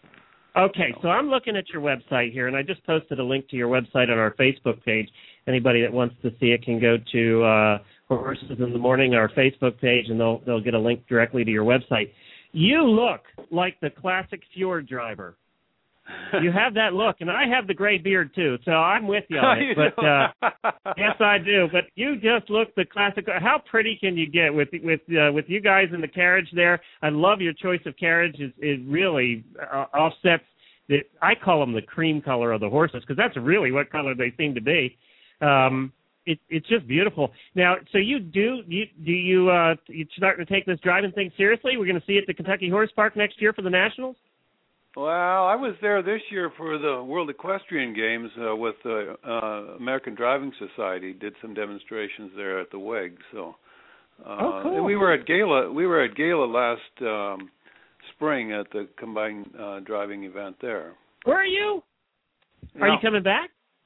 Okay, so I'm looking at your website here, and I just posted a link to your website on our Facebook page. Anybody that wants to see it can go to uh, Horses in the Morning, our Facebook page, and they'll they'll get a link directly to your website. You look like the classic fjord driver. You have that look, and I have the gray beard too, so I'm with you on it. But uh, yes, I do. But you just look the classic. How pretty can you get with with uh, with you guys in the carriage there? I love your choice of carriage. It, it really uh, offsets the. I call them the cream color of the horses because that's really what color they seem to be. Um, it, it's just beautiful. Now, so you do you do you uh, you starting to take this driving thing seriously? We're going to see it at the Kentucky Horse Park next year for the Nationals. Well, I was there this year for the World Equestrian Games uh, with the uh, American Driving Society. Did some demonstrations there at the W E G. So, uh, oh, cool. And we were at Gala. We were at Gala last um, spring at the combined uh, driving event there. Were you? Are yeah. you coming back?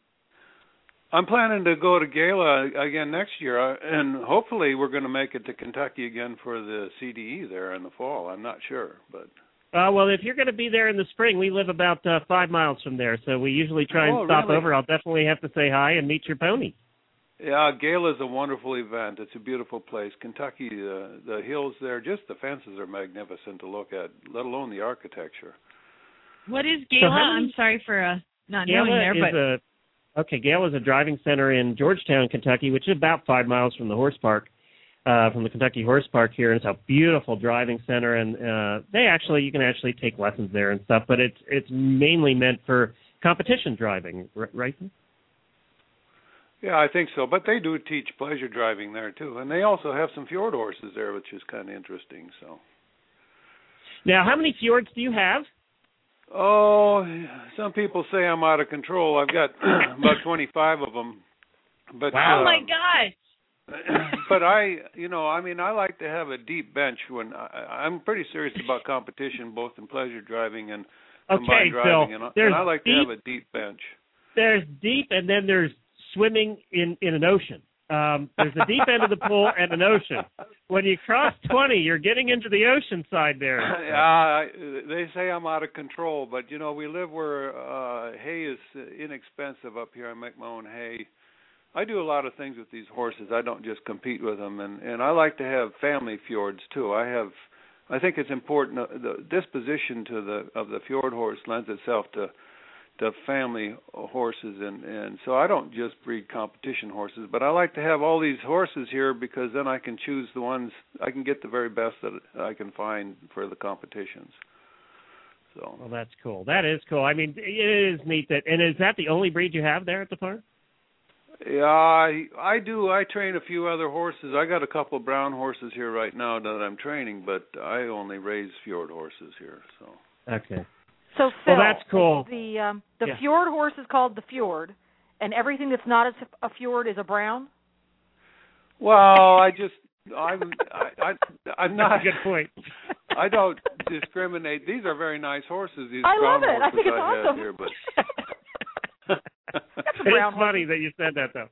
I'm planning to go to Gala again next year, uh, and hopefully we're going to make it to Kentucky again for the C D E there in the fall. I'm not sure, but. Uh, well, if you're going to be there in the spring, we live about uh, five miles from there, so we usually try and oh, stop really? over. I'll definitely have to say hi and meet your pony. Yeah, Gala is a wonderful event. It's a beautiful place. Kentucky, uh, the hills there, just the fences are magnificent to look at, let alone the architecture. What is Gala? So many, I'm sorry for uh, not Gala knowing there, is but a, okay, Gala is a driving center in Georgetown, Kentucky, which is about five miles from the horse park. Uh, from the Kentucky Horse Park here, and it's a beautiful driving center, and uh, they actually, you can actually take lessons there and stuff, but it's it's mainly meant for competition driving, right? Yeah, I think so, but they do teach pleasure driving there too, and they also have some fjord horses there, which is kind of interesting. So, now, how many fjords do you have? Oh, some people say I'm out of control. I've got about twenty-five of them. But, wow. Oh, my um, gosh. But I, you know, I mean, I like to have a deep bench when I, I'm pretty serious about competition, both in pleasure driving and combined Okay, driving, Phil, and, there's and I like deep, to have a deep bench. There's deep, and then there's swimming in, in an ocean. Um, there's the deep end of the pool and an ocean. When you cross twenty, you're getting into the ocean side there. Uh, they say I'm out of control, but, you know, we live where uh, hay is inexpensive up here. I make my own hay. I do a lot of things with these horses. I don't just compete with them, and, and I like to have family fjords too. I have, I think it's important. Uh, the disposition to the of the fjord horse lends itself to to family horses, and, and so I don't just breed competition horses, but I like to have all these horses here because then I can choose the ones I can get the very best that I can find for the competitions. So. Well, that's cool. That is cool. I mean, it is neat that. And is that the only breed you have there at the farm? Yeah, I I do. I train a few other horses. I got a couple of brown horses here right now that I'm training, but I only raise fjord horses here. So okay. So Phil, well, that's cool. The um, the yeah. fjord horse is called the fjord, and everything that's not a fjord is a brown. Well, I just I'm I, I I'm not. That's a good point. I don't discriminate. These are very nice horses. These I brown love it. horses I think it's I awesome. have here, but. That's a brown it's funny that you said that, though.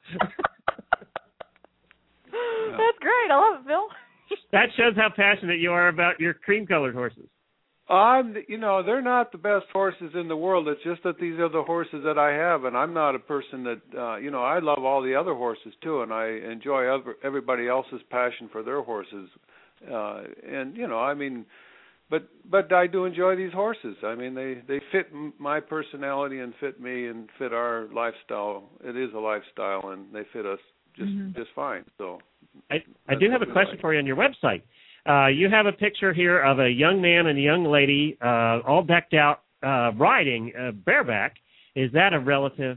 That's great. I love it, Phil. That shows how passionate you are about your cream-colored horses. Um, you know, they're not the best horses in the world. It's just that these are the horses that I have, and I'm not a person that, uh, you know, I love all the other horses too, and I enjoy other, everybody else's passion for their horses. Uh, and you know, I mean, but but I do enjoy these horses. I mean, they they fit my personality and fit me and fit our lifestyle. It is a lifestyle, and they fit us just mm-hmm. just fine. So I I do have a question like. for you on your website. Uh, you have a picture here of a young man and a young lady, uh, all decked out, uh, riding uh, bareback. Is that a relative?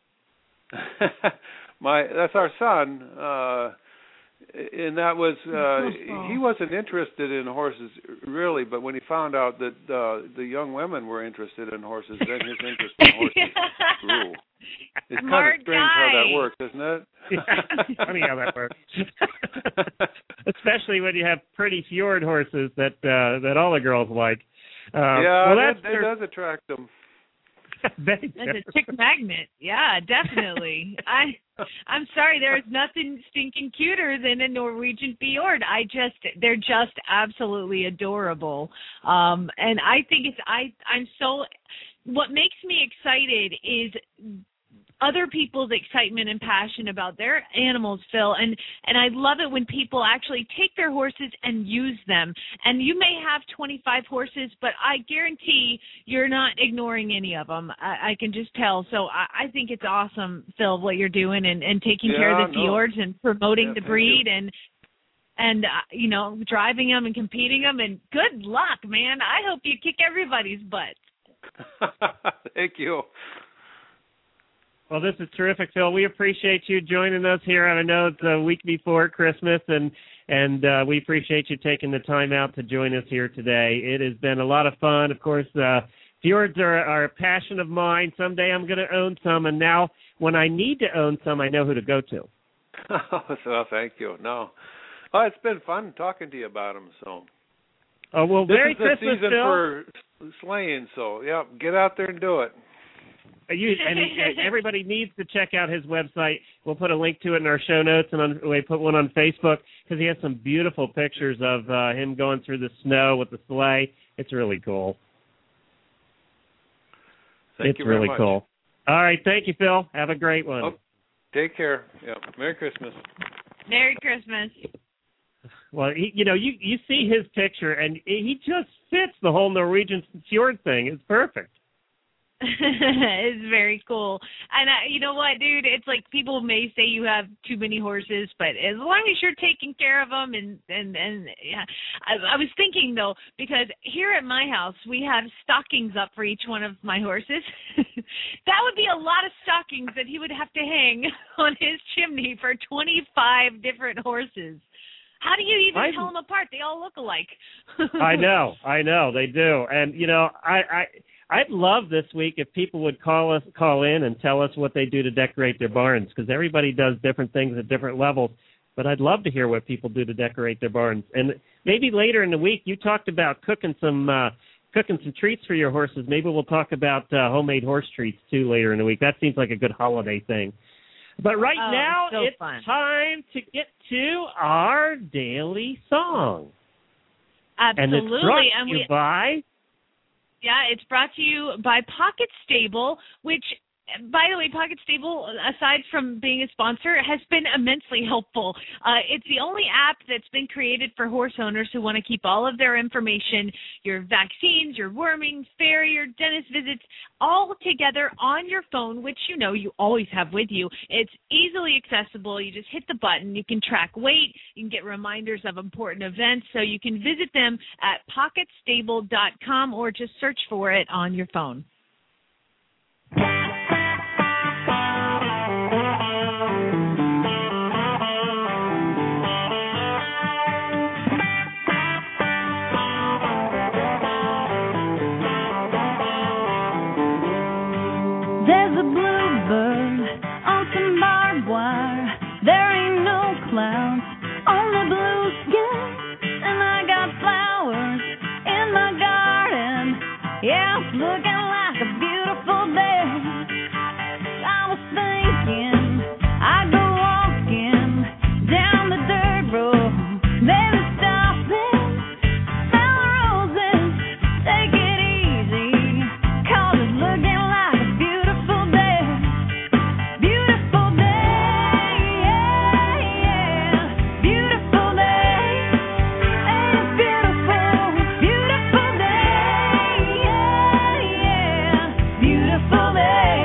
My that's our son, uh, and that was uh, he wasn't interested in horses really, but when he found out that uh, the young women were interested in horses, then his interest in horses grew. It's Smart kind of strange guy. how that works, isn't it? Yeah, it's funny how that works. Especially when you have pretty fjord horses that uh, that all the girls like. Uh, yeah, well, that, that's that their... does attract them. That's a chick magnet. Yeah, definitely. I, I'm sorry, there is nothing stinking cuter than a Norwegian fjord. I just, they're just absolutely adorable. Um, and I think it's, I, I'm so, what makes me excited is other people's excitement and passion about their animals, Phil, and and I love it when people actually take their horses and use them. And you may have twenty-five horses, but I guarantee you're not ignoring any of them. I, I can just tell. So I, I think it's awesome, Phil, what you're doing and, and taking yeah, care of the no. fjords and promoting yeah, the breed you. and and uh, you know, driving them and competing them. And good luck, man. I hope you kick everybody's butt. Thank you. Well, this is terrific, Phil. We appreciate you joining us here. I know it's a week before Christmas, and and uh, we appreciate you taking the time out to join us here today. It has been a lot of fun. Of course, uh, fjords are, are a passion of mine. Someday I'm going to own some, and now when I need to own some, I know who to go to. Oh, so thank you. No, oh, it's been fun talking to you about them. So, oh well, this Merry is the Christmas, season Phil. for sleighing. So, yeah, get out there and do it. You, and everybody needs to check out his website. We'll put a link to it in our show notes, and on, we put one on Facebook because he has some beautiful pictures of uh, him going through the snow with the sleigh. It's really cool. Thank it's you very really much. cool. All right, thank you, Phil. Have a great one. Oh, take care. Yeah, Merry Christmas. Merry Christmas. Well, he, you know, you you see his picture, and he just fits the whole Norwegian fjord thing. It's perfect. It's very cool. And uh, you know what, dude? It's like people may say you have too many horses, but as long as you're taking care of them and, and, and yeah. I, I was thinking, though, because here at my house, we have stockings up for each one of my horses. That would be a lot of stockings that he would have to hang on his chimney for twenty-five different horses. How do you even I, tell them apart? They all look alike. I know. I know. They do. And, you know, I... I I'd love this week if people would call us, call in and tell us what they do to decorate their barns, because everybody does different things at different levels. But I'd love to hear what people do to decorate their barns. And maybe later in the week, you talked about cooking some uh, cooking some treats for your horses. Maybe we'll talk about uh, homemade horse treats, too, later in the week. That seems like a good holiday thing. But right oh, now, so it's fun. time to get to our daily song. Absolutely. And it's brought to and you we, by... Yeah, it's brought to you by Pocket Stable, which... By the way, Pocket Stable, aside from being a sponsor, has been immensely helpful. Uh, it's the only app that's been created for horse owners who want to keep all of their information, your vaccines, your worming, farrier, dentist visits, all together on your phone, which you know you always have with you. It's easily accessible. You just hit the button. You can track weight. You can get reminders of important events. So you can visit them at pocket stable dot com or just search for it on your phone. There's a bluebird on some barbed wire. There ain't no clouds, only blue sky. And I got flowers in my garden. Yeah, it's looking like a beautiful day. I was thinking I'd go walking down the dirt road. Maybe stop and smell the roses. Take it easy, 'cause it's looking like a beautiful day. Beautiful day, yeah, yeah. Beautiful day. Ain't it beautiful? Beautiful day, yeah, yeah. Beautiful day.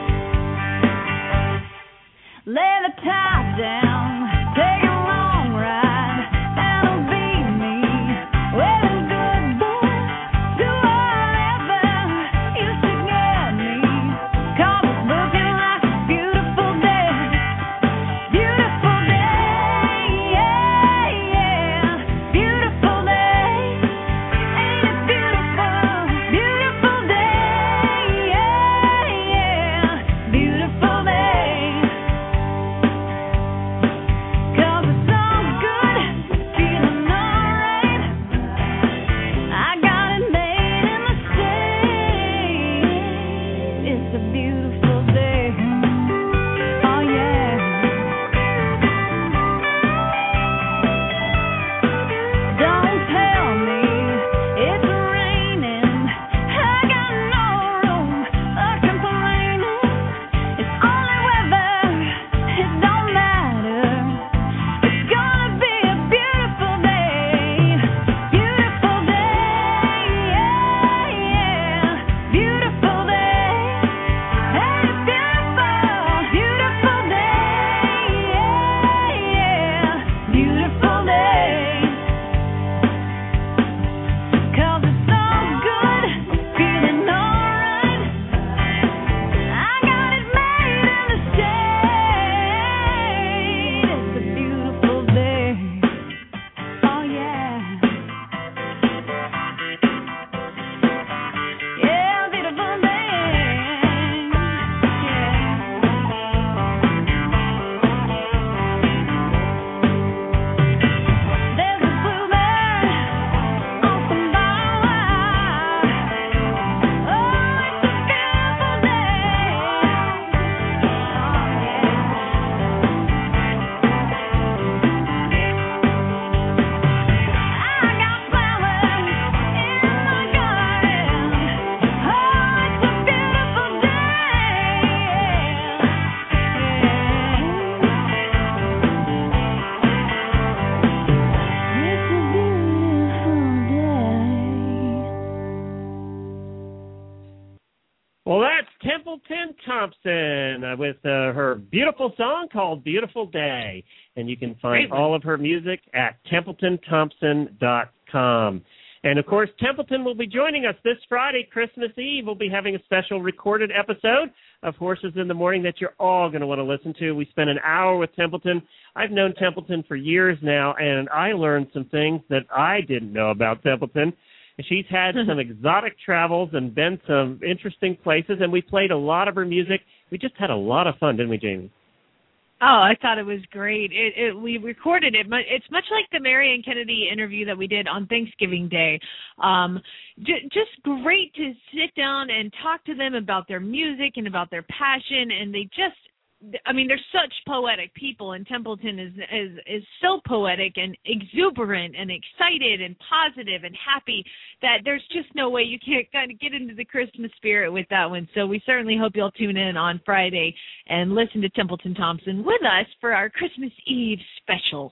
Lay the top down, take a long ride. That'll be me with a good boy. Do whatever used to get me, 'cause it's looking like a beautiful day. Beautiful day, yeah, yeah. Beautiful day. Ain't it beautiful? Beautiful day, yeah, yeah. Beautiful day. 'Cause it's all good, feeling alright. I got it made in the shade. It's a beautiful day. Oh yeah. Don't tell me it's raining. I got no room for complaining. It's only weather, it don't matter. It's gonna be a beautiful day. Beautiful day, yeah, yeah. Beautiful day. Ain't it beautiful? Beautiful day, yeah, yeah. Beautiful day. 'Cause it's all good, feeling alright. I got it made in the shade. It's a beautiful day. Oh yeah. Yeah, beautiful day. Yeah. There's a bluebird on some barbed wire. Oh, it's a beautiful day. I got flowers in my garden. Oh, it's a beautiful day. It's a beautiful day. Well, that's Templeton Thompson uh, with uh, her beautiful song called Beautiful Day. And you can find Great one. all of her music at templeton thompson dot com. And, of course, Templeton will be joining us this Friday, Christmas Eve. We'll be having a special recorded episode of Horses in the Morning that you're all going to want to listen to. We spent an hour with Templeton. I've known Templeton for years now, and I learned some things that I didn't know about Templeton. And she's had some exotic travels and been some interesting places, and we played a lot of her music. We just had a lot of fun, didn't we, Jamie? Oh, I thought it was great. It, it, we recorded it. It's much like the Marion Kennedy interview that we did on Thanksgiving Day. Um, j- just great to sit down and talk to them about their music and about their passion, and they just I mean, they're such poetic people, and Templeton is, is is so poetic and exuberant and excited and positive and happy that there's just no way you can't kind of get into the Christmas spirit with that one. So we certainly hope you'll tune in on Friday and listen to Templeton Thompson with us for our Christmas Eve special.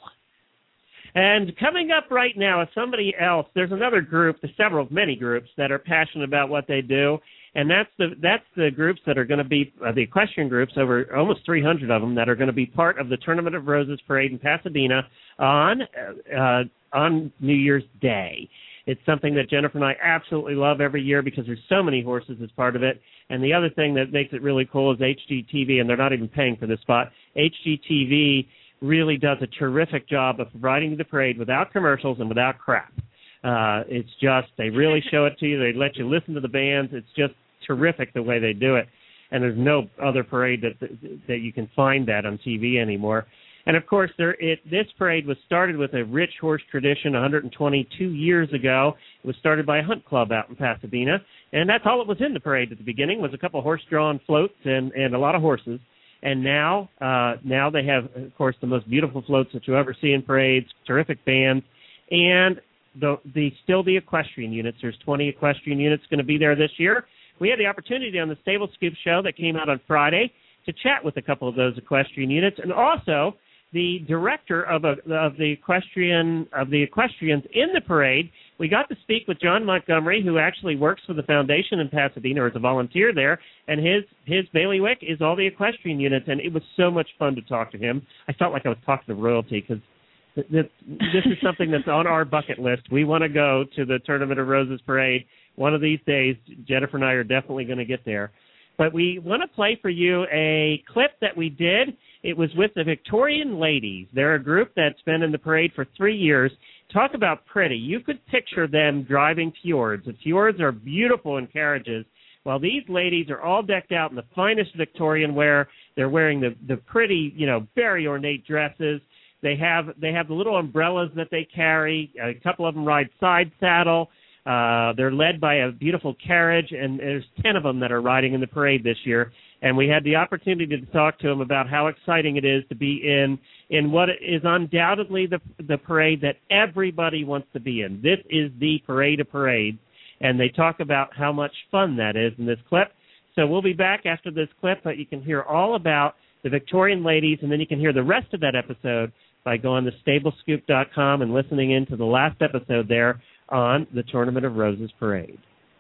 And coming up right now is somebody else. There's another group, there's several, many groups that are passionate about what they do. And that's the that's the groups that are going to be, uh, the equestrian groups, over almost three hundred of them, that are going to be part of the Tournament of Roses Parade in Pasadena on uh, on New Year's Day. It's something that Jennifer and I absolutely love every year because there's so many horses as part of it. And the other thing that makes it really cool is H G T V, and they're not even paying for this spot. H G T V really does a terrific job of providing the parade without commercials and without crap. Uh, it's just, they really show it to you. They let you listen to the bands. It's just terrific the way they do it. And there's no other parade that that you can find that on T V anymore. And, of course, there it this parade was started with a rich horse tradition one hundred twenty-two years ago. It was started by a hunt club out in Pasadena. And that's all it was in the parade at the beginning, was a couple horse-drawn floats and, and a lot of horses. And now, uh, now they have, of course, the most beautiful floats that you ever see in parades, terrific bands, and the, the still the equestrian units. There's twenty equestrian units going to be there this year. We had the opportunity on the Stable Scoop show that came out on Friday to chat with a couple of those equestrian units, and also the director of, a, of the equestrian of the equestrians in the parade. We got to speak with John Montgomery, who actually works for the foundation in Pasadena, or is a volunteer there, and his his bailiwick is all the equestrian units, and it was so much fun to talk to him. I felt like I was talking to royalty because this is something that's on our bucket list. We want to go to the Tournament of Roses Parade one of these days. Jennifer and I are definitely going to get there. But we want to play for you a clip that we did. It was with the Victorian Ladies. They're a group that's been in the parade for three years. Talk about pretty. You could picture them driving fjords. The fjords are beautiful in carriages, while these ladies are all decked out in the finest Victorian wear. They're wearing the, the pretty, you know, very ornate dresses. They have they have the little umbrellas that they carry. A couple of them ride side saddle. Uh, they're led by a beautiful carriage, and there's ten of them that are riding in the parade this year. And we had the opportunity to talk to them about how exciting it is to be in in what is undoubtedly the the parade that everybody wants to be in. This is the parade of parades, and they talk about how much fun that is in this clip. So we'll be back after this clip, but you can hear all about the Victorian Ladies, and then you can hear the rest of that episode by going to stable scoop dot com and listening in to the last episode there on the Tournament of Roses Parade.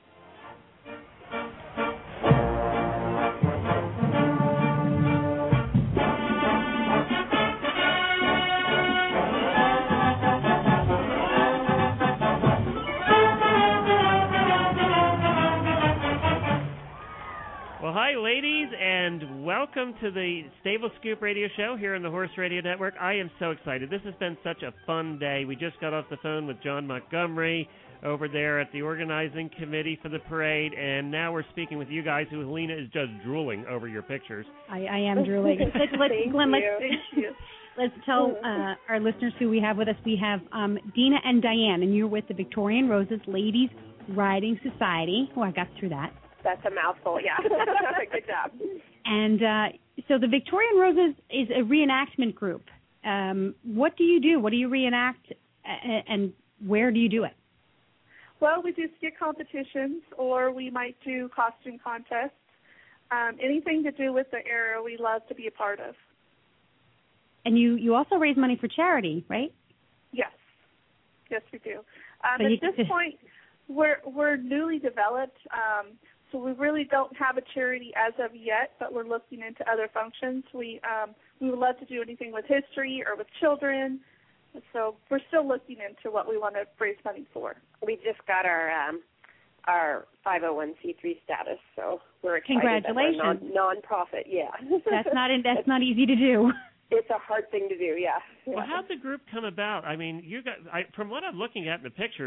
Well, hi, ladies, and welcome to the Stable Scoop Radio Show here on the Horse Radio Network. I am so excited. This has been such a fun day. We just got off the phone with John Montgomery over there at the organizing committee for the parade, and now we're speaking with you guys, who Helena is just drooling over your pictures. I, I am drooling. let's, let's, Glenn, let's, let's tell uh, our listeners who we have with us. We have um, Dina and Diane, and you're with the Victorian Roses Ladies Riding Society. Oh, I got through that. That's a mouthful, yeah. Good job. And uh, so the Victorian Roses is a reenactment group. Um, what do you do? What do you reenact, and where do you do it? Well, we do skit competitions, or we might do costume contests. Um, anything to do with the era, we love to be a part of. And you, you also raise money for charity, right? Yes. Yes, we do. Um, so at this point, we're we're newly developed. Um, So we really don't have a charity as of yet, but we're looking into other functions. We um, we would love to do anything with history or with children. So we're still looking into what we want to raise money for. We just got our um, our five oh one c three status, so we're excited. Congratulations. That we're non- non-profit, yeah. That's not that's not easy to do. It's a hard thing to do, yeah. Well, how'd the group come about? I mean, you got I, from what I'm looking at in the pictures,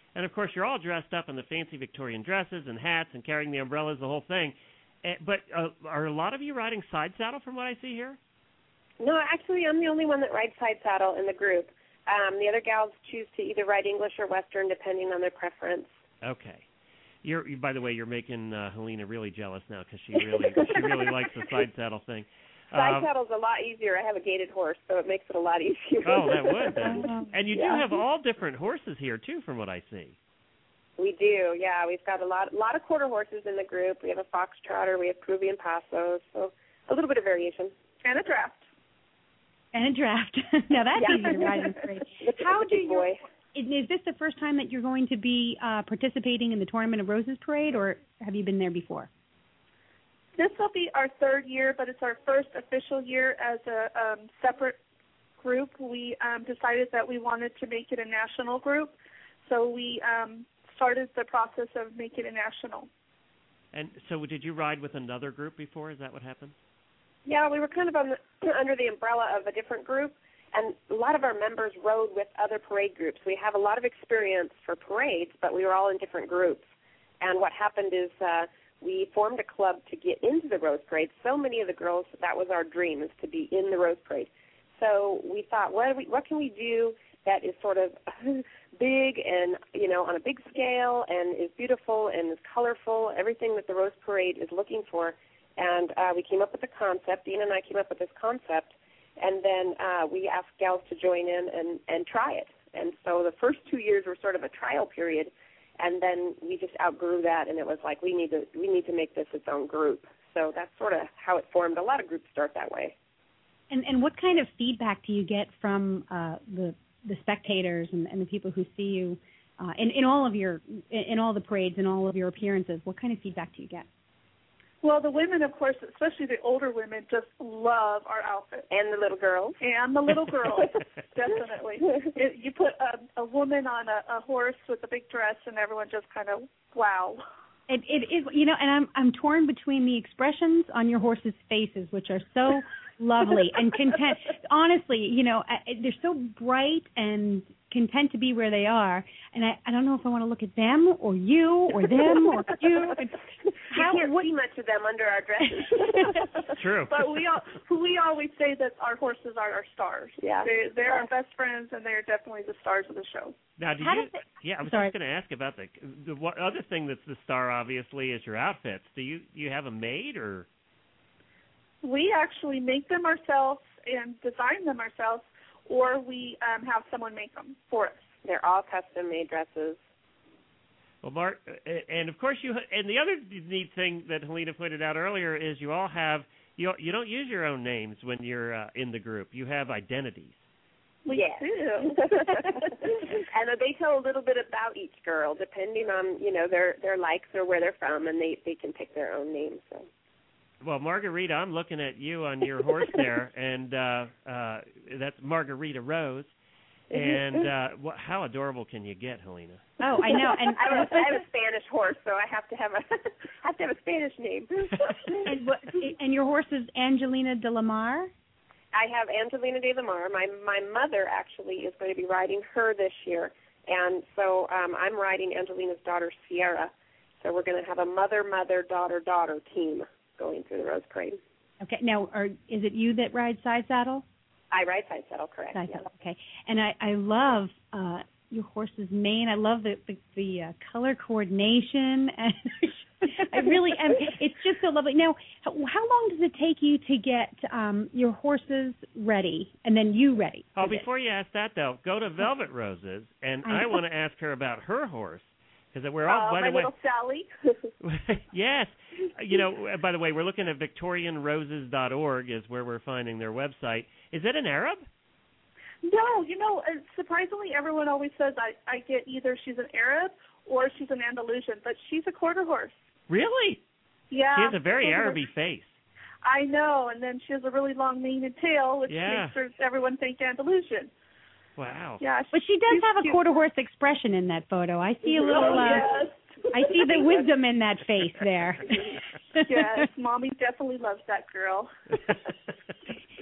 And, of course, you're all dressed up in the fancy Victorian dresses and hats and carrying the umbrellas, the whole thing. Uh, but uh, are a lot of you riding side saddle from what I see here? No, actually, I'm the only one that rides side saddle in the group. Um, the other gals choose to either ride English or Western, depending on their preference. Okay. You're, you, by the way, you're making uh, Helena really jealous now because she really she really likes the side saddle thing. Side um, saddle's a lot easier. I have a gaited horse, so it makes it a lot easier. Oh, that would then. And you yeah. do have all different horses here too, from what I see. We do, yeah. We've got a lot, a lot of quarter horses in the group. We have a fox trotter, we have Peruvian passos, so a little bit of variation. And a draft. And a draft. Now that's yeah. easy to ride in parade. How do you? Is this the first time that you're going to be uh, participating in the Tournament of Roses parade, or have you been there before? This will be our third year, but it's our first official year as a um, separate group. We um, decided that we wanted to make it a national group, so we um, started the process of making it national. And so did you ride with another group before? Is that what happened? Yeah, we were kind of on the, under the umbrella of a different group, and a lot of our members rode with other parade groups. We have a lot of experience for parades, but we were all in different groups. And what happened is uh, we formed a club to get into the Rose Parade. So many of the girls, that was our dream, is to be in the Rose Parade. So we thought, what, we, what can we do that is sort of big and, you know, on a big scale and is beautiful and is colorful, everything that the Rose Parade is looking for. And uh, we came up with the concept. Dean and I came up with this concept, and then uh, we asked gals to join in and, and try it. And so the first two years were sort of a trial period, and then we just outgrew that, and it was like we need to we need to make this its own group. So that's sort of how it formed. A lot of groups start that way. And and what kind of feedback do you get from uh, the the spectators and, and the people who see you uh, in in all of your in all the parades and all of your appearances? What kind of feedback do you get? Well, the women, of course, especially the older women, just love our outfits. And the little girls. And the little girls, definitely. It, you put a, a woman on a, a horse with a big dress, and everyone just kind of, wow. It, it is, you know, and I'm I'm torn between the expressions on your horses' faces, which are so lovely and content. Honestly, you know, they're so bright and content to be where they are, and I, I don't know if I want to look at them or you or them or you. How, you can't what, see much of them under our dresses. True. But we all, we always say that our horses are our stars. Yeah. They, they're our best friends, and they're definitely the stars of the show. Now, do How you? does it, yeah, I was sorry. just going to ask about the the what, other thing that's the star. Obviously, is your outfits. Do you you have them made or? We actually make them ourselves and design them ourselves, or we um, have someone make them for us. They're all custom-made dresses. Well, Mark, and of course you. And the other neat thing that Helena pointed out earlier is you all have you. You don't use your own names when you're uh, in the group. You have identities. We yeah. do. And they tell a little bit about each girl, depending on you know their their likes or where they're from, and they they can pick their own names. So. Well, Margarita, I'm looking at you on your horse there, and uh, uh, that's Margarita Rose. And uh, what, how adorable can you get, Helena? Oh, I know. And I have, a, I have a Spanish horse, so I have to have a have to have a Spanish name. and, what, and your horse is Angelina de la Mar? I have Angelina de la Mar. My my mother actually is going to be riding her this year, and so um, I'm riding Angelina's daughter Sierra. So we're going to have a mother, mother, daughter, daughter team going through the Rose Parade. Okay. Now, are, is it you that rides side saddle? I ride side saddle, correct. Side yeah. saddle, okay. And I, I love uh, your horse's mane. I love the the, the uh, color coordination. I really am. It's just so lovely. Now, how, how long does it take you to get um, your horses ready and then you ready? Oh, before you ask that, though, go to Velvet Roses, and I, I want to ask her about her horse. Because we're all, uh, by my the way, little Sally. Yes. You know, by the way, we're looking at Victorian Roses dot org is where we're finding their website. Is it an Arab? No, you know, surprisingly, everyone always says I, I get either she's an Arab or she's an Andalusian, but she's a quarter horse. Really? Yeah. She has a very Araby face. I know, and then she has a really long mane and tail, which yeah. makes her, everyone think Andalusian. Wow. Yeah, but she does have cute. a quarter horse expression in that photo. I see a little. Oh, uh, yes. I see the wisdom in that face there. Yes, Mommy definitely loves that girl. So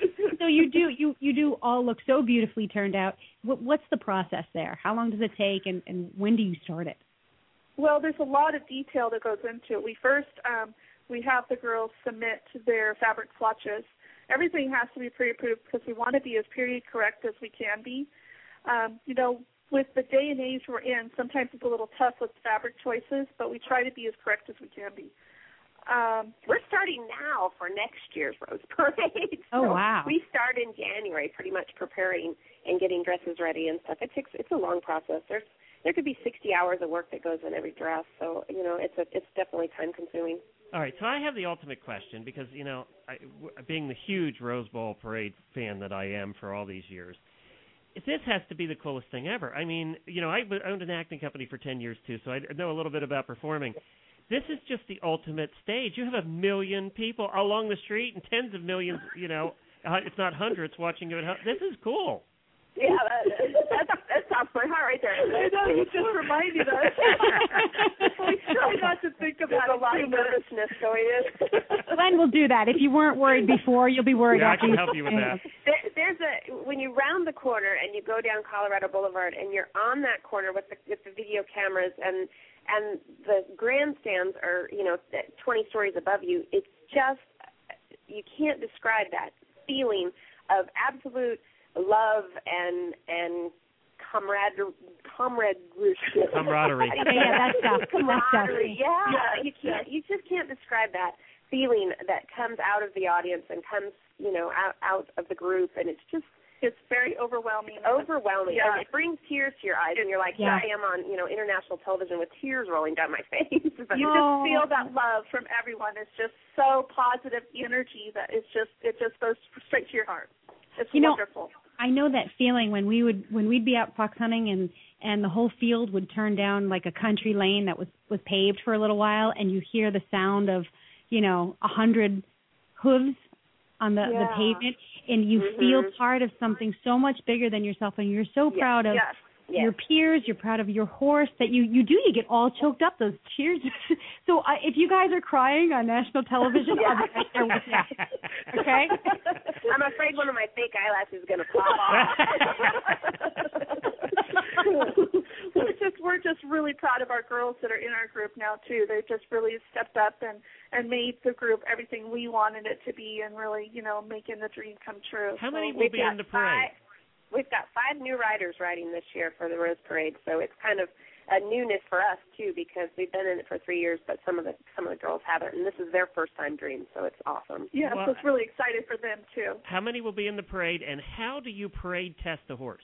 you do you you do all look so beautifully turned out. What, what's the process there? How long does it take, and, and when do you start it? Well, there's a lot of detail that goes into it. We first um, we have the girls submit their fabric swatches. Everything has to be pre-approved because we want to be as period correct as we can be. Um, you know, with the day and age we're in, sometimes it's a little tough with fabric choices, but we try to be as correct as we can be. Um, we're starting now for next year's Rose Parade. Oh, so wow. We start in January pretty much preparing and getting dresses ready and stuff. It takes, it's a long process. There's There could be sixty hours of work that goes in every dress, so, you know, it's a, it's definitely time-consuming. All right, so I have the ultimate question because, you know, I, w- being the huge Rose Bowl Parade fan that I am for all these years, this has to be the coolest thing ever. I mean, you know, I owned an acting company for ten years, too, so I know a little bit about performing. This is just the ultimate stage. You have a million people along the street and tens of millions, you know, if not hundreds, watching you at home. This is cool. Yeah, that, that's, that's off my heart right there. I know, you just reminded us. We try not to think about There's a lot of nervousness going in. Glenn will do that. If you weren't worried before, you'll be worried yeah, after. I can help you with that. There, there's a when you round the corner and you go down Colorado Boulevard and you're on that corner with the with the video cameras and and the grandstands are, you know, twenty stories above you. It's just, you can't describe that feeling of absolute love and and camaraderie. Camaraderie. Camaraderie. yeah, yeah, that's stuff. Camaraderie. Yeah, yeah, you can't. You just can't describe that feeling that comes out of the audience and comes, you know, out out of the group, and it's just. It's very overwhelming. Overwhelming. Yeah. And it brings tears to your eyes, and you're like, yeah. here I am on, you know, international television with tears rolling down my face. But you oh. just feel that love from everyone. It's just so positive energy that it's just it just goes straight to your heart. It's you wonderful. Know, I know that feeling when we would when we'd be out fox hunting and and the whole field would turn down like a country lane that was was paved for a little while, and you hear the sound of, you know, a hundred hooves on the, yeah. the pavement, and you mm-hmm. feel part of something so much bigger than yourself, and you're so yes. proud of yes. Yes. your peers, you're proud of your horse, that you, you do, you get all choked up, those tears. So uh, if you guys are crying on national television, yeah. I'll be right there with you. Okay? I'm afraid one of my fake eyelashes is going to pop off. we're just we're just really proud of our girls that are in our group now too. They've just really stepped up and, and made the group everything we wanted it to be, and really, you know, making the dream come true. How so many will be in the parade? Five, we've got five new riders riding this year for the Rose Parade, so it's kind of a newness for us too, because we've been in it for three years, but some of the some of the girls haven't, and this is their first time dream, so it's awesome. Yeah, well, so it's really excited for them too. How many will be in the parade, and how do you parade test a horse?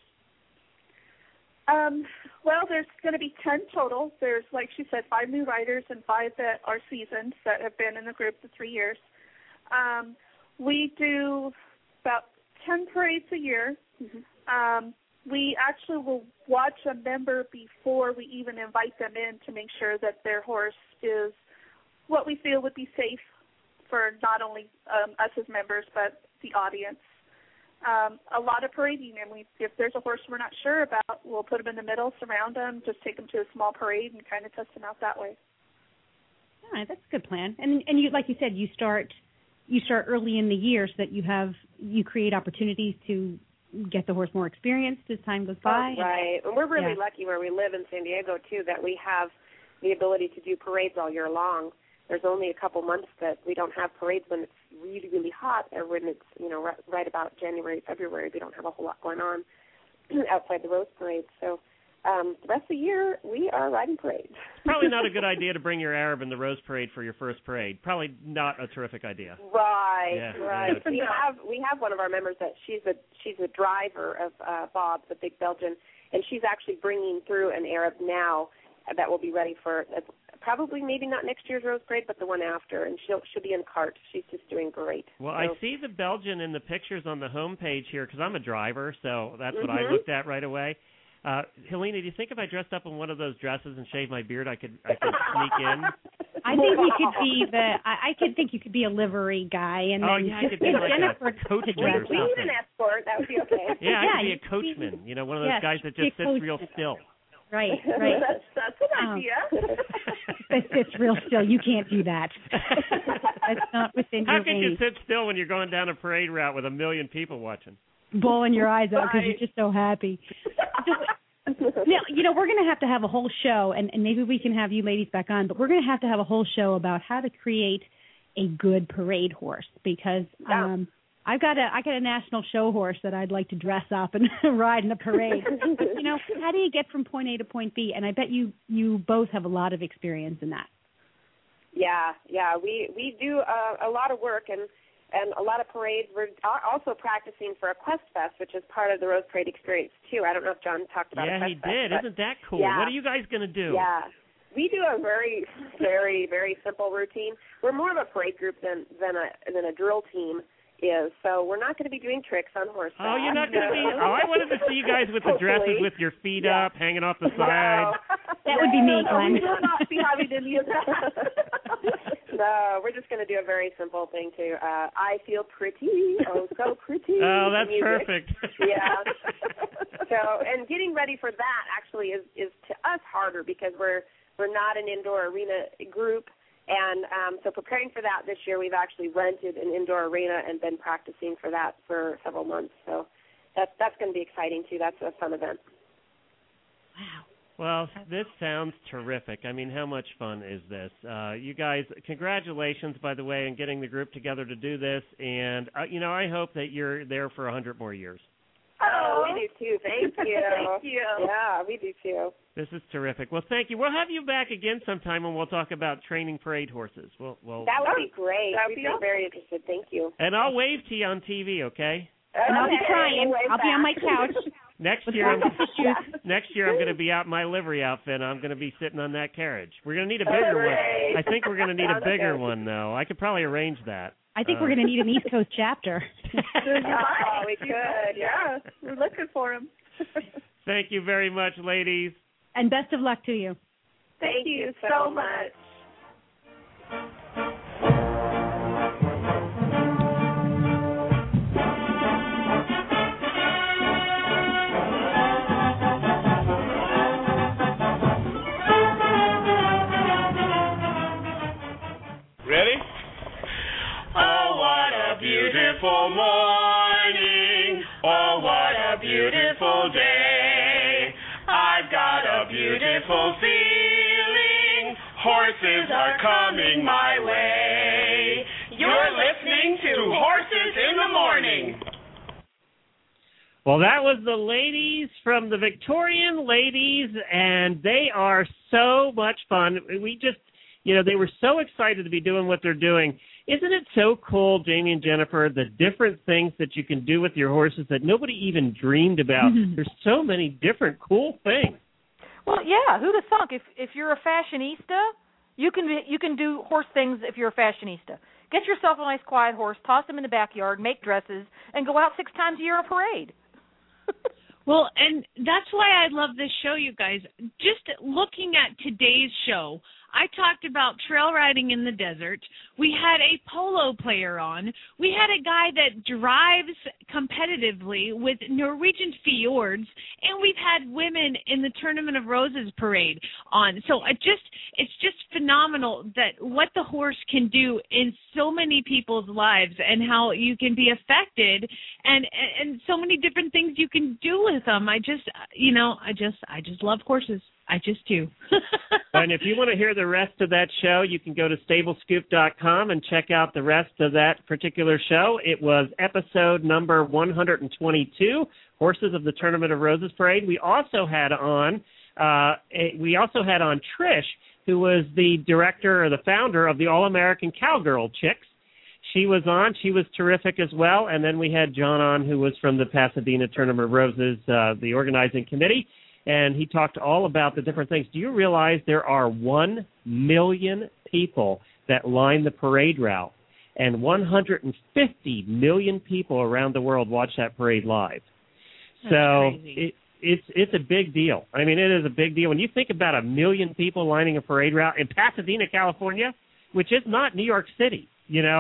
Um, well, there's going to be ten total. There's, like she said, five new riders and five that are seasoned that have been in the group for three years. Um, we do about ten parades a year. Mm-hmm. Um, we actually will watch a member before we even invite them in to make sure that their horse is what we feel would be safe for not only um, us as members but the audience. Um, a lot of parading, and we, if there's a horse we're not sure about, we'll put him in the middle, surround him, just take him to a small parade and kind of test him out that way. All right, that's a good plan. And and you, like you said, you start you start early in the year so that you have you create opportunities to get the horse more experienced as time goes by. Oh, right, and we're really yeah. lucky where we live in San Diego too that we have the ability to do parades all year long. There's only a couple months that we don't have parades when it's really, really hot, or when it's, you know, right, right about January, February. We don't have a whole lot going on outside the Rose Parade. So um, the rest of the year, we are riding parades. Probably not a good idea to bring your Arab in the Rose Parade for your first parade. Probably not a terrific idea. Right, yeah, right. Yeah. We have we have one of our members that she's a she's a driver of uh, Bob, the big Belgian, and she's actually bringing through an Arab now that will be ready for uh, probably maybe not next year's Rose Parade, but the one after, and she'll she'll be in cart. She's just doing great. Well, so. I see the Belgian in the pictures on the home page here because I'm a driver, so that's what mm-hmm. I looked at right away. Uh, Helena, do you think if I dressed up in one of those dresses and shaved my beard, I could I could sneak in? I think you could be the. I, I could think you could be a livery guy, and oh then yeah, I could be like Jennifer a coachman to or We need something. an escort. That would be okay. Yeah, I yeah, could be a coachman. You know, one of those yes, guys that be just a sits real coachman. still. Right, right. that's, that's an um, idea. It's, it's real still. You can't do that. That's not within How your can range. you sit still when you're going down a parade route with a million people watching? Bawling your eyes out because Right. you're just so happy. Now, you know, we're going to have to have a whole show, and, and maybe we can have you ladies back on, but we're going to have to have a whole show about how to create a good parade horse, because Yeah. um, I've got a I got a national show horse that I'd like to dress up and ride in a parade. You know, how do you get from point A to point B? And I bet you you both have a lot of experience in that. Yeah, yeah, we we do uh, a lot of work and and a lot of parades. We're also practicing for a Quest Fest, which is part of the Rose Parade experience too. I don't know if John talked about yeah, a Quest he Fest, did. but Isn't that cool? yeah. What are you guys going to do? Yeah, we do a very, very, very simple routine. We're more of a parade group than than a than a drill team is. So we're not going to be doing tricks on horseback. Oh, you're not going to be. Oh, I wanted to see you guys with the dresses with your feet Yeah. up, hanging off the side. No. That would be me, no, no, Glenn. we will not be having any of that. No, we're just going to do a very simple thing too. Uh, I feel pretty, oh so pretty. Oh, that's music. perfect. Yeah. So, and getting ready for that actually is is to us harder because we're we're not an indoor arena group, and um, so preparing for that this year, we've actually rented an indoor arena and been practicing for that for several months. So that's that's going to be exciting too. That's a fun event. Wow. Well, this sounds terrific. I mean, how much fun is this? Uh, you guys, congratulations, by the way, on getting the group together to do this. And, uh, you know, I hope that you're there for one hundred more years. Oh, we do too. Thank you. Thank you. Yeah, we do too. This is terrific. Well, thank you. We'll have you back again sometime, and we'll talk about training parade horses. We'll, we'll, That would be great. That would We'd be be awesome. very interested. Thank you. and I'll wave to you on T V, okay? And I'll be Okay, trying. way I'll be on my back. couch. Next year, I'm, next year I'm going to be out in my livery outfit. And I'm going to be sitting on that carriage. We're going to need a bigger one. Great. I think we're going to need a Sounds bigger good. one, though. I could probably arrange that. I think Uh, we're going to need an East Coast chapter. Oh, we could. Yeah, we're looking for him. Thank you very much, ladies. And best of luck to you. Thank you so much. Ready? Oh, what a beautiful morning. Oh, what a beautiful day. I've got a beautiful feeling. Horses are coming my way. You're listening to Horses in the Morning. Well, that was the ladies from the Victorian Ladies, and they are so much fun. We just, you know, they were so excited to be doing what they're doing. Isn't it so cool, Jamie and Jennifer, the different things that you can do with your horses that nobody even dreamed about? There's so many different cool things. Well, yeah, who'd have thunk? If if you're a fashionista, you can be, you can do horse things if you're a fashionista. Get yourself a nice quiet horse, toss him in the backyard, make dresses, and go out six times a year on a parade. Well, and that's why I love this show, you guys. Just looking at today's show, I talked about trail riding in the desert. We had a polo player on. We had a guy that drives competitively with Norwegian fjords, and we've had women in the Tournament of Roses parade on. So I just, it's just phenomenal that what the horse can do in so many people's lives and how you can be affected, and and so many different things you can do with them. I just, you know, I just, I just love horses. I just do. And if you want to hear the rest of that show, you can go to stable scoop dot com and check out the rest of that particular show. It was episode number one hundred twenty-two, Horses of the Tournament of Roses Parade. We also had on, uh, a, we also had on Trish, who was the director or the founder of the All-American Cowgirl Chicks. She was on. She was terrific as well. And then we had John on, who was from the Pasadena Tournament of Roses, uh, the organizing committee. And he talked all about the different things. Do you realize there are one million people that line the parade route, and one hundred fifty million people around the world watch that parade live? That's so crazy. it, it's it's a big deal. I mean, it is a big deal. When you think about a million people lining a parade route in Pasadena, California, which is not New York City, you know,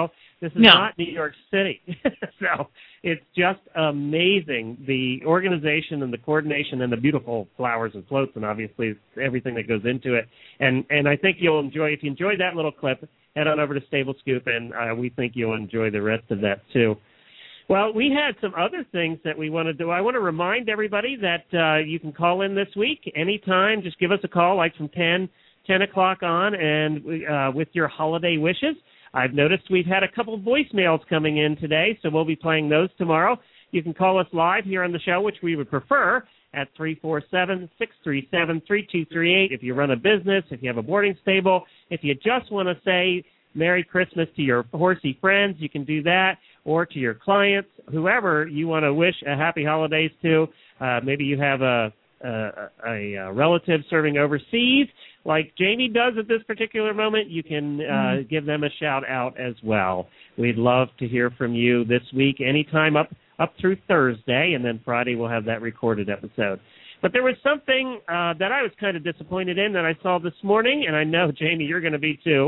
This is no. not New York City. So it's just amazing, the organization and the coordination and the beautiful flowers and floats and obviously everything that goes into it. And and I think you'll enjoy, if you enjoyed that little clip, head on over to Stable Scoop, and uh, we think you'll enjoy the rest of that too. Well, we had some other things that we want to do. I want to remind everybody that uh, you can call in this week anytime. Just give us a call, like from ten, ten o'clock on, and uh, with your holiday wishes. I've noticed we've had a couple voicemails coming in today, so we'll be playing those tomorrow. You can call us live here on the show, which we would prefer, at three four seven, six three seven, three two three eight. If you run a business, if you have a boarding stable, if you just want to say Merry Christmas to your horsey friends, you can do that, or to your clients, whoever you want to wish a happy holidays to. Uh, maybe you have a, a, a, a relative serving overseas, like Jamie does at this particular moment. You can uh, mm. give them a shout out as well. We'd love to hear from you this week, anytime up up through Thursday, and then Friday we'll have that recorded episode. But there was something uh, that I was kind of disappointed in that I saw this morning, and I know, Jamie, you're going to be too,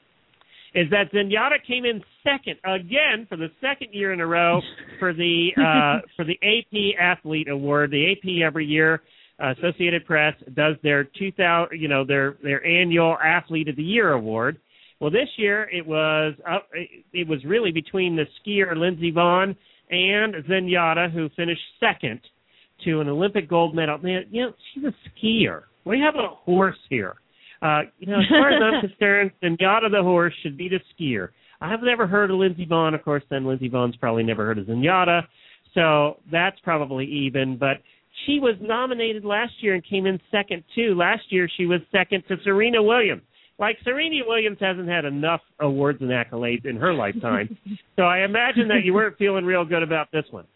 is that Zenyatta came in second again for the second year in a row for the uh, for the A P Athlete Award. The A P every year, uh, Associated Press does their two thousand, you know, their their annual Athlete of the Year award. Well, this year it was up, it was really between the skier Lindsey Vonn and Zenyatta, who finished second to an Olympic gold medal. Man, you know, she's a skier. We have a horse here. Uh, you know, as far as I'm concerned, Zenyatta the horse should beat a skier. I have never heard of Lindsey Vonn. Of course, then Lindsey Vonn's probably never heard of Zenyatta, so that's probably even. But she was nominated last year and came in second, too. Last year, she was second to Serena Williams. Like, Serena Williams hasn't had enough awards and accolades in her lifetime, so I imagine that you weren't feeling real good about this one.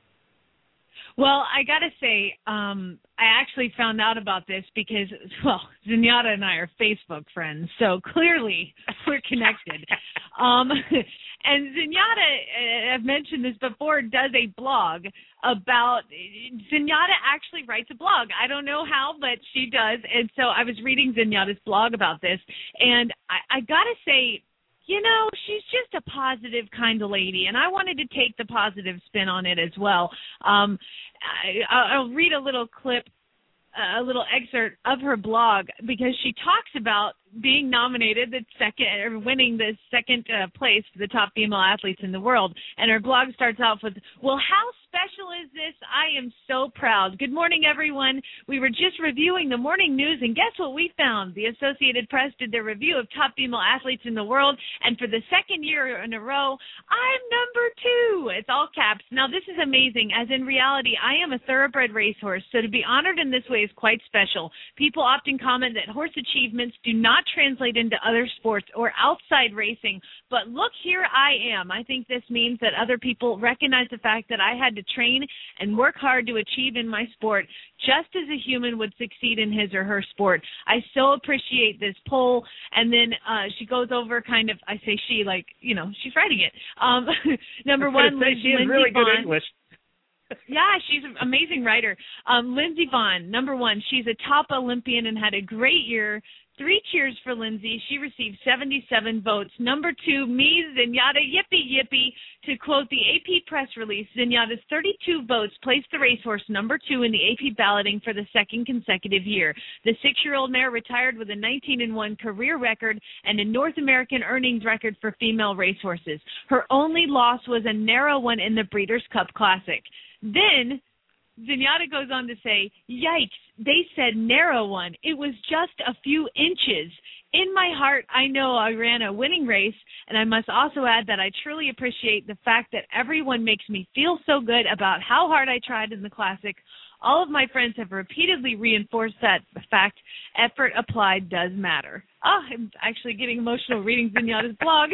Well, I got to say, um, I actually found out about this because, well, Zenyatta and I are Facebook friends, so clearly we're connected. um, and Zenyatta, I've mentioned this before, does a blog about, Zenyatta actually writes a blog. I don't know how, but she does. And so I was reading Zenyatta's blog about this, and I, I got to say, you know, she's just a positive kind of lady, and I wanted to take the positive spin on it as well. Um, I, I'll read a little clip, a little excerpt of her blog, because she talks about being nominated the second, or winning the second uh, place for the top female athletes in the world. And her blog starts off with, well, how special is this? I am so proud. Good morning, everyone. We were just reviewing the morning news, and guess what we found? The Associated Press did their review of top female athletes in the world, and for the second year in a row, I'm number two. It's all caps. Now, this is amazing, as in reality, I am a thoroughbred racehorse, so to be honored in this way is quite special. People often comment that horse achievements do not translate into other sports or outside racing, but look, here I am. I think this means that other people recognize the fact that I had to train and work hard to achieve in my sport, just as a human would succeed in his or her sport. I so appreciate this poll. And then uh, she goes over kind of, I say she, like, you know, she's writing it. Um, number one, Liz, she has Lindsey really good Vonn. English. Yeah, she's an amazing writer. Um, Lindsey Vonn, number one, she's a top Olympian and had a great year. Three cheers for Lindsey. She received seventy-seven votes. Number two, me, Zenyatta, yippee, yippee. To quote the A P press release, Zenyatta's thirty-two votes placed the racehorse number two in the A P balloting for the second consecutive year. The six-year-old mare retired with a nineteen and one career record and a North American earnings record for female racehorses. Her only loss was a narrow one in the Breeders' Cup Classic. Then Zenyatta goes on to say, yikes, they said narrow one. It was just a few inches. In my heart, I know I ran a winning race, and I must also add that I truly appreciate the fact that everyone makes me feel so good about how hard I tried in the Classic. All of my friends have repeatedly reinforced that fact. Effort applied does matter. Oh, I'm actually getting emotional reading Zenyatta's blog.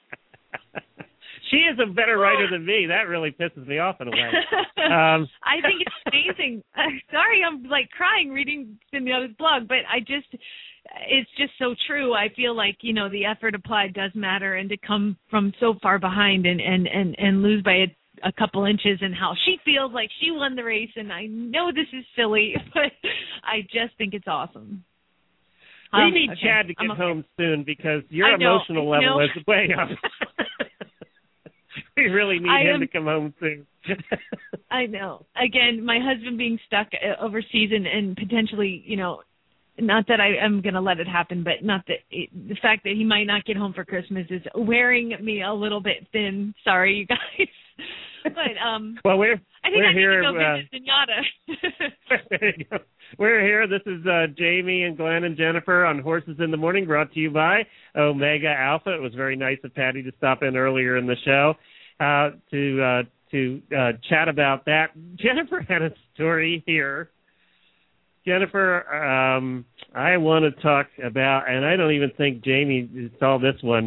She is a better writer than me. That really pisses me off in a way. Um, I think it's amazing. Uh, sorry, I'm like crying reading Zenyatta's blog, but I just, it's just so true. I feel like, you know, the effort applied does matter, and to come from so far behind and, and, and, and lose by a, a couple inches, and how she feels like she won the race. And I know this is silly, but I just think it's awesome. We um, need okay. Chad to get okay. home soon, because your I know, emotional I level know. is way up. We really need I him am, to come home soon. I know. Again, my husband being stuck uh, overseas and, and potentially, you know, not that I am going to let it happen, but not that it, the fact that he might not get home for Christmas is wearing me a little bit thin. Sorry, you guys. But um, well, we're I think we're I need here. to go Uh, visit Zenyatta. there you go. We're here. This is uh, Jamie and Glenn and Jennifer on Horses in the Morning, brought to you by Omega Alpha. It was very nice of Patty to stop in earlier in the show uh, to uh, to uh, chat about that. Jennifer had a story here. Jennifer, um, I want to talk about, and I don't even think Jamie saw this one.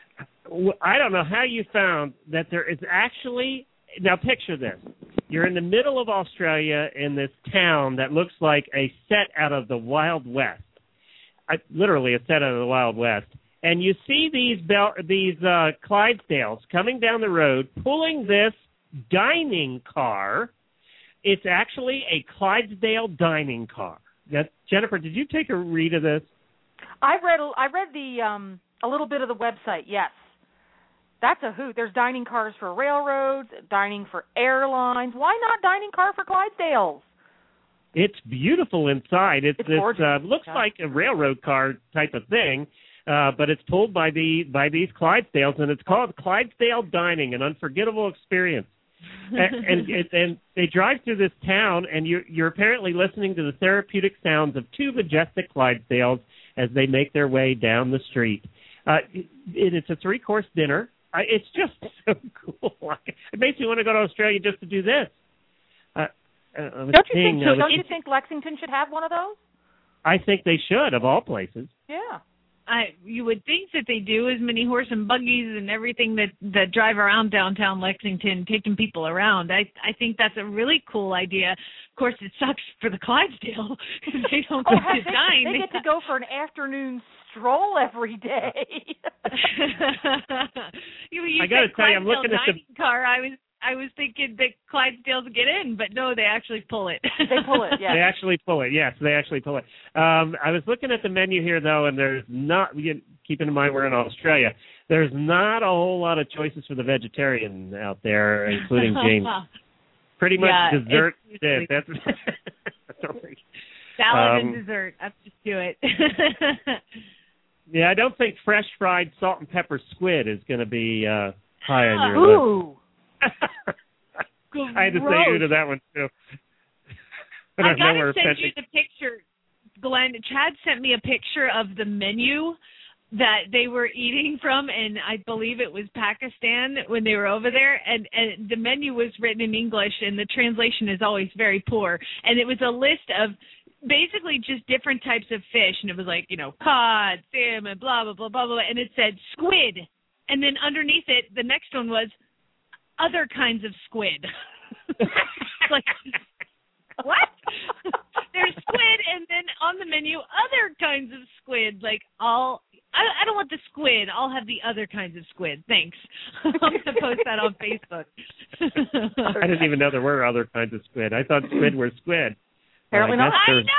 I don't know how you found that there is actually, now picture this. You're in the middle of Australia in this town that looks like a set out of the Wild West, I, literally a set out of the Wild West. And you see these Bel- these uh, Clydesdales coming down the road pulling this dining car. It's actually a Clydesdale dining car. That, Jennifer, did you take a read of this? I read I read the um, a little bit of the website. Yes, that's a hoot. There's dining cars for railroads, dining for airlines. Why not dining car for Clydesdales? It's beautiful inside. It's, It's this gorgeous. uh, looks Yeah. like a railroad car type of thing, uh, but it's pulled by the by these Clydesdales, and it's called Clydesdale Dining, an unforgettable experience. and, and and they drive through this town, and you're, you're apparently listening to the therapeutic sounds of two majestic Clydesdales as they make their way down the street. Uh, it, it's a three-course dinner. I, it's just so cool. It makes me want to go to Australia just to do this. Uh, I was Don't you seeing, think? uh, Don't you think Lexington should have one of those? I think they should, of all places. Yeah. I you would think that they do as many horse and buggies and everything that that drive around downtown Lexington, taking people around. I I think that's a really cool idea. Of course, it sucks for the Clydesdale because they don't Oh, get heck, to they, dine. they get to go for an afternoon stroll every day. you, you I got to said tell you, I'm Clydesdale looking at the dining car. I was I was thinking that Clydesdales get in, but no, they actually pull it. They pull it, yeah. They actually pull it. Yes, they actually pull it. Um, I was looking at the menu here, though, and there's not, keeping in mind we're in Australia, there's not a whole lot of choices for the vegetarian out there, including James. Pretty much Yeah, dessert. it's It. That's, salad um, and dessert. Up to it. yeah, I don't think fresh fried salt and pepper squid is going to be uh, high on your Ooh. list. I had to say ooh to that one, too. I I got know we're to send offending. you the picture, Glenn. Chad sent me a picture of the menu that they were eating from, and I believe it was Pakistan when they were over there, and, and the menu was written in English, and the translation is always very poor. And it was a list of basically just different types of fish, and it was like, you know, cod, salmon, blah, blah, blah, blah, blah, and it said squid. And then underneath it, the next one was other kinds of squid. Like, what? There's squid, and then on the menu, other kinds of squid. Like, all, I, I don't want the squid. I'll have the other kinds of squid. Thanks. I'm going to post that on Facebook. I didn't even know there were other kinds of squid. I thought squid were squid. Apparently Uh, not. I I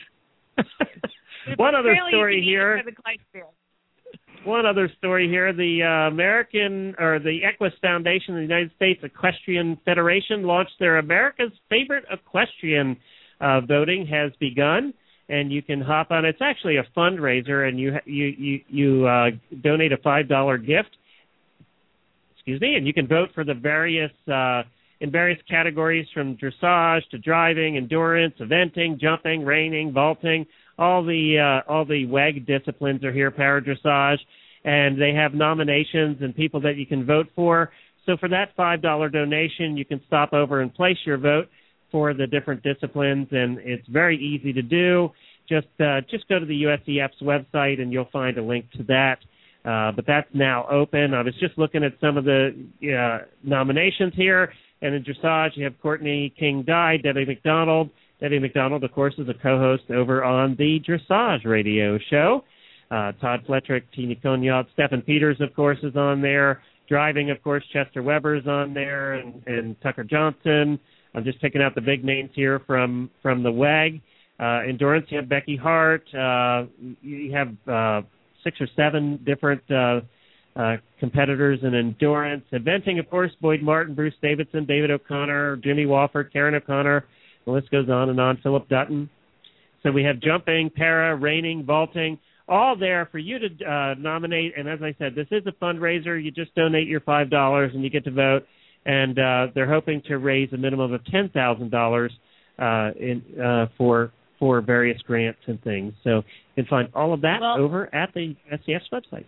know. One other Apparently you story can eat it here. for the Clydesdale. One other story here. The uh, American, or the Equus Foundation of the United States Equestrian Federation launched their America's Favorite Equestrian uh, voting has begun, and you can hop on. It's actually a fundraiser, and you you you, you uh, donate a five dollar gift. Excuse me, and you can vote for the various uh, in various categories from dressage to driving, endurance, eventing, jumping, reining, vaulting. All the uh, all the W E G disciplines are here, para dressage, and they have nominations and people that you can vote for. So for that five dollar donation, you can stop over and place your vote for the different disciplines, and it's very easy to do. Just uh, just go to the U S E F's website, and you'll find a link to that. Uh, but that's now open. I was just looking at some of the uh, nominations here, and in dressage, you have Courtney King-Dye, Debbie McDonald. Debbie McDonald, of course, is a co-host over on the Dressage Radio Show. Uh, Todd Flettrick, Tina Cognac, Stephen Peters, of course, is on there. Driving, of course, Chester Weber's on there, and, and Tucker Johnson. I'm just picking out the big names here from, from the W E G. Uh, endurance, you have Becky Hart. Uh, you have uh, six or seven different uh, uh, competitors in endurance. Eventing, of course, Boyd Martin, Bruce Davidson, David O'Connor, Jimmy Wofford, Karen O'Connor. The list goes on and on. Philip Dutton. So we have jumping, para, reining, vaulting, all there for you to uh, nominate. And as I said, this is a fundraiser. You just donate your five dollars and you get to vote. And uh, they're hoping to raise a minimum of ten thousand dollars uh, in uh, for for various grants and things. So you can find all of that well, over at the S C F's website.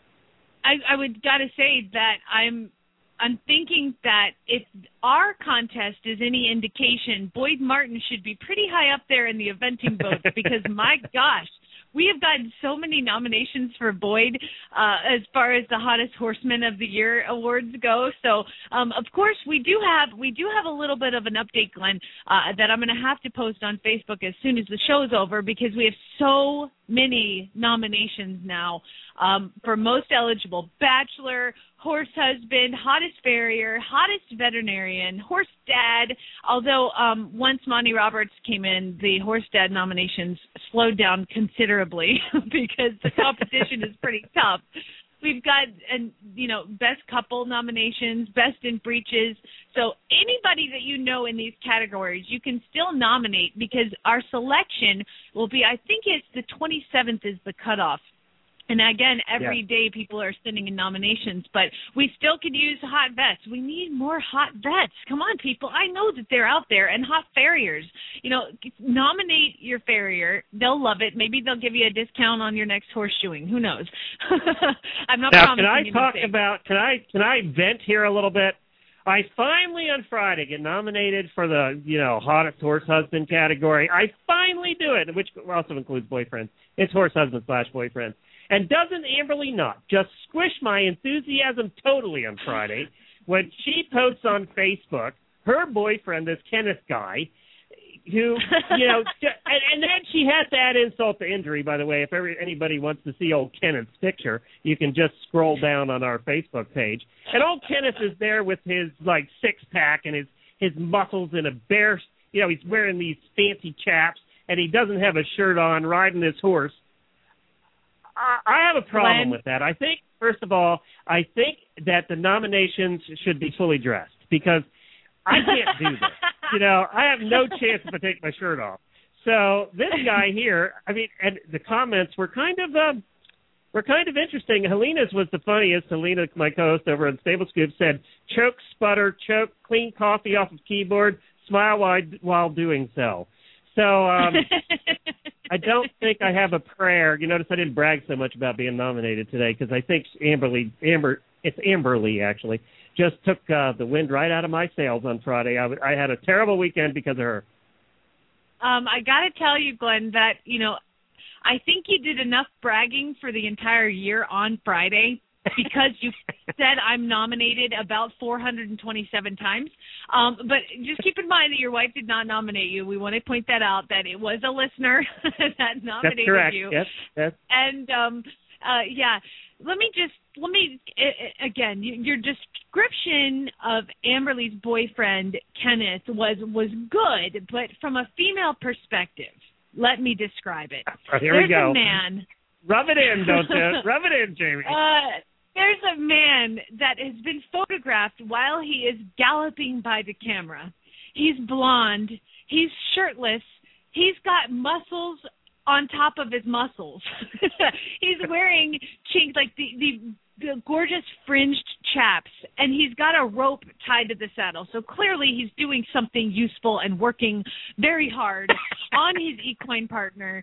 I, I would got to say that I'm I'm thinking that if our contest is any indication, Boyd Martin should be pretty high up there in the eventing votes because, my gosh, we have gotten so many nominations for Boyd uh, as far as the Hottest Horseman of the Year awards go. So, um, of course, we do have we do have a little bit of an update, Glenn, uh, that I'm going to have to post on Facebook as soon as the show is over because we have so many nominations now um, for most eligible: Bachelor, Horse Husband, Hottest Farrier, Hottest Veterinarian, Horse Dad. Although um, once Monty Roberts came in, the Horse Dad nominations slowed down considerably because the competition is pretty tough. We've got, and you know, Best Couple nominations, Best in Breeches. So anybody that you know in these categories, you can still nominate because our selection will be, I think it's the twenty-seventh is the cutoff. And again, every yeah. day people are sending in nominations, but we still could use hot vets. We need more hot vets. Come on, people. I know that they're out there. And hot farriers. You know, nominate your farrier. They'll love it. Maybe they'll give you a discount on your next horseshoeing. Who knows? I'm not now, promising can I anything. talk about, can I, can I vent here a little bit? I finally on Friday get nominated for the, you know, hottest horse husband category. I finally do it, which also includes boyfriends. It's horse husband slash boyfriend. And doesn't Amberly not just squish my enthusiasm totally on Friday when she posts on Facebook her boyfriend, this Kenneth guy, who, you know, and, and then she has to add insult to injury, by the way. If every, anybody wants to see old Kenneth's picture, you can just scroll down on our Facebook page. And old Kenneth is there with his, like, six-pack and his, his muscles in a bear, you know, he's wearing these fancy chaps, and he doesn't have a shirt on, riding this horse. I have a problem Glenn? with that. I think, first of all, I think that the nominations should be fully dressed because I can't do this. You know, I have no chance if I take my shirt off. So this guy here, I mean, and the comments were kind of um, were kind of interesting. Helena's was the funniest. Helena, my co-host over on Stable Scoop, said, choke, sputter, choke, clean coffee off of keyboard, smile while, while doing so. So um, I don't think I have a prayer. You notice I didn't brag so much about being nominated today because I think Amberly, Amber, it's Amberly actually, just took uh, the wind right out of my sails on Friday. I, w- I had a terrible weekend because of her. Um, I got to tell you, Glenn, that, you know, I think you did enough bragging for the entire year on Friday because you said I'm nominated about four hundred twenty-seven times. Um, but just keep in mind that your wife did not nominate you. We want to point that out, that it was a listener that nominated That's correct. you. Yes, yes. And, um, uh, yeah, let me just, let me, uh, again, your description of Amberly's boyfriend, Kenneth, was, was good, but from a female perspective, let me describe it. Oh, here There's we go. a man. Rub it in, don't you? Rub it in, Jamie. Uh, there's a man that has been photographed while he is galloping by the camera. He's blonde. He's shirtless. He's got muscles on top of his muscles. He's wearing chink, like the, the the gorgeous fringed chaps, and he's got a rope tied to the saddle. So clearly he's doing something useful and working very hard on his equine partner.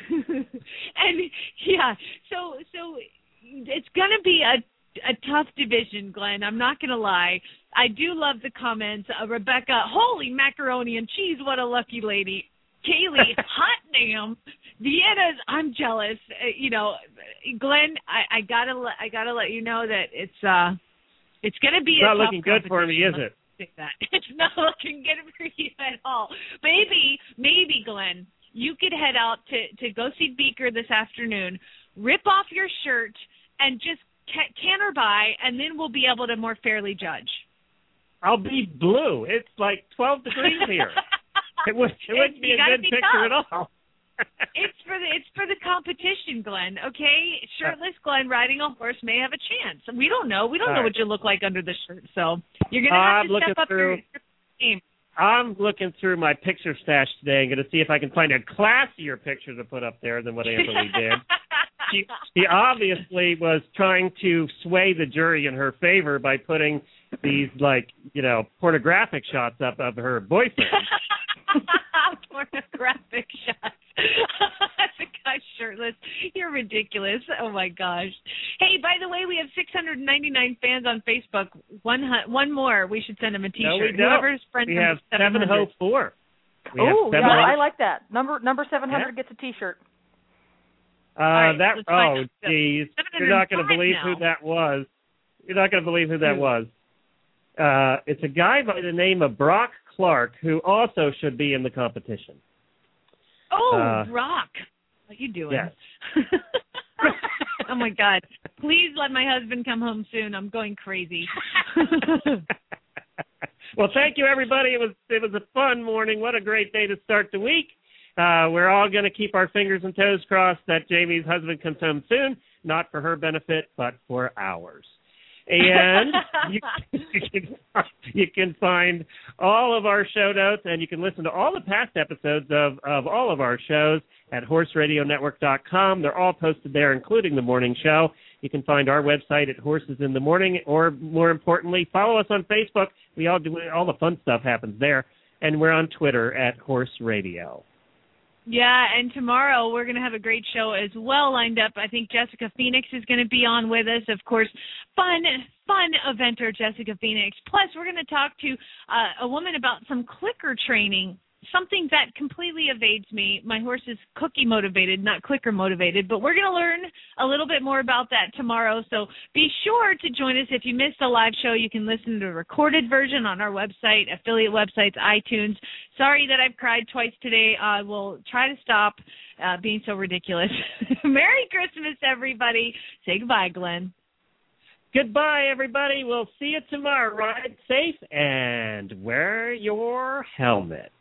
And yeah, so so it's going to be a a tough division, Glenn. I'm not going to lie. I do love the comments. Uh, Rebecca, holy macaroni and cheese, what a lucky lady. Kaylee, hot damn. Deanna's, I'm jealous. Uh, you know, Glenn, I, I gotta, let, I gotta let you know that it's, uh, it's gonna be. It's a not looking good for me, is it? That. It's not looking good for you at all. Maybe, maybe, Glenn, you could head out to to go see Beaker this afternoon, rip off your shirt, and just ca- canter by, and then we'll be able to more fairly judge. I'll be blue. It's like twelve degrees here. It, would, it wouldn't be you a good be picture tough. at all. It's for the it's for the competition, Glenn. Okay, shirtless Glenn riding a horse may have a chance. We don't know. We don't All know right. what you look like under the shirt, so you're gonna have I'm to looking step up through. your game. I'm looking through my picture stash today and going to see if I can find a classier picture to put up there than what Amberly did. She, she obviously was trying to sway the jury in her favor by putting these, like, you know, pornographic shots up of her boyfriend. Pornographic shots. The guy's shirtless. You're ridiculous. Oh my gosh. Hey, by the way, we have six hundred ninety-nine fans on Facebook. One hu- one more. We should send them a T-shirt. No, we don't. Whoever's friend We number have seven oh four. Oh, yeah, I like that. Number number seven hundred Yeah. gets a T-shirt. Uh, right, that let's oh, find out. geez, you're not going to believe now. who that was. You're not going to believe who that Who? was. Uh, it's a guy by the name of Brock Clark, who also should be in the competition. Oh, Uh, Brock. What are you doing? Yes. Oh my God. Please let my husband come home soon. I'm going crazy. Well, thank you, everybody. It was it was a fun morning. What a great day to start the week. Uh, we're all going to keep our fingers and toes crossed that Jamie's husband comes home soon, not for her benefit, but for ours. And you, you, can, you can find all of our show notes, and you can listen to all the past episodes of, of all of our shows at horse radio network dot com. They're all posted there, including the morning show. You can find our website at Horses in the Morning, or more importantly, follow us on Facebook. We all do all the fun stuff happens there, and we're on Twitter at Horse Radio. Yeah, and tomorrow we're going to have a great show as well lined up. I think Jessica Phoenix is going to be on with us. Of course, fun, fun eventer Jessica Phoenix. Plus, we're going to talk to uh, a woman about some clicker training, something that completely evades me. My horse is cookie motivated, not clicker motivated, but we're going to learn a little bit more about that tomorrow. So be sure to join us. If you missed the live show, you can listen to the recorded version on our website, affiliate websites, iTunes. Sorry that I've cried twice today. I will try to stop uh, being so ridiculous. Merry Christmas, everybody. Say goodbye, Glenn. Goodbye, everybody. We'll see you tomorrow. Ride safe and wear your helmet.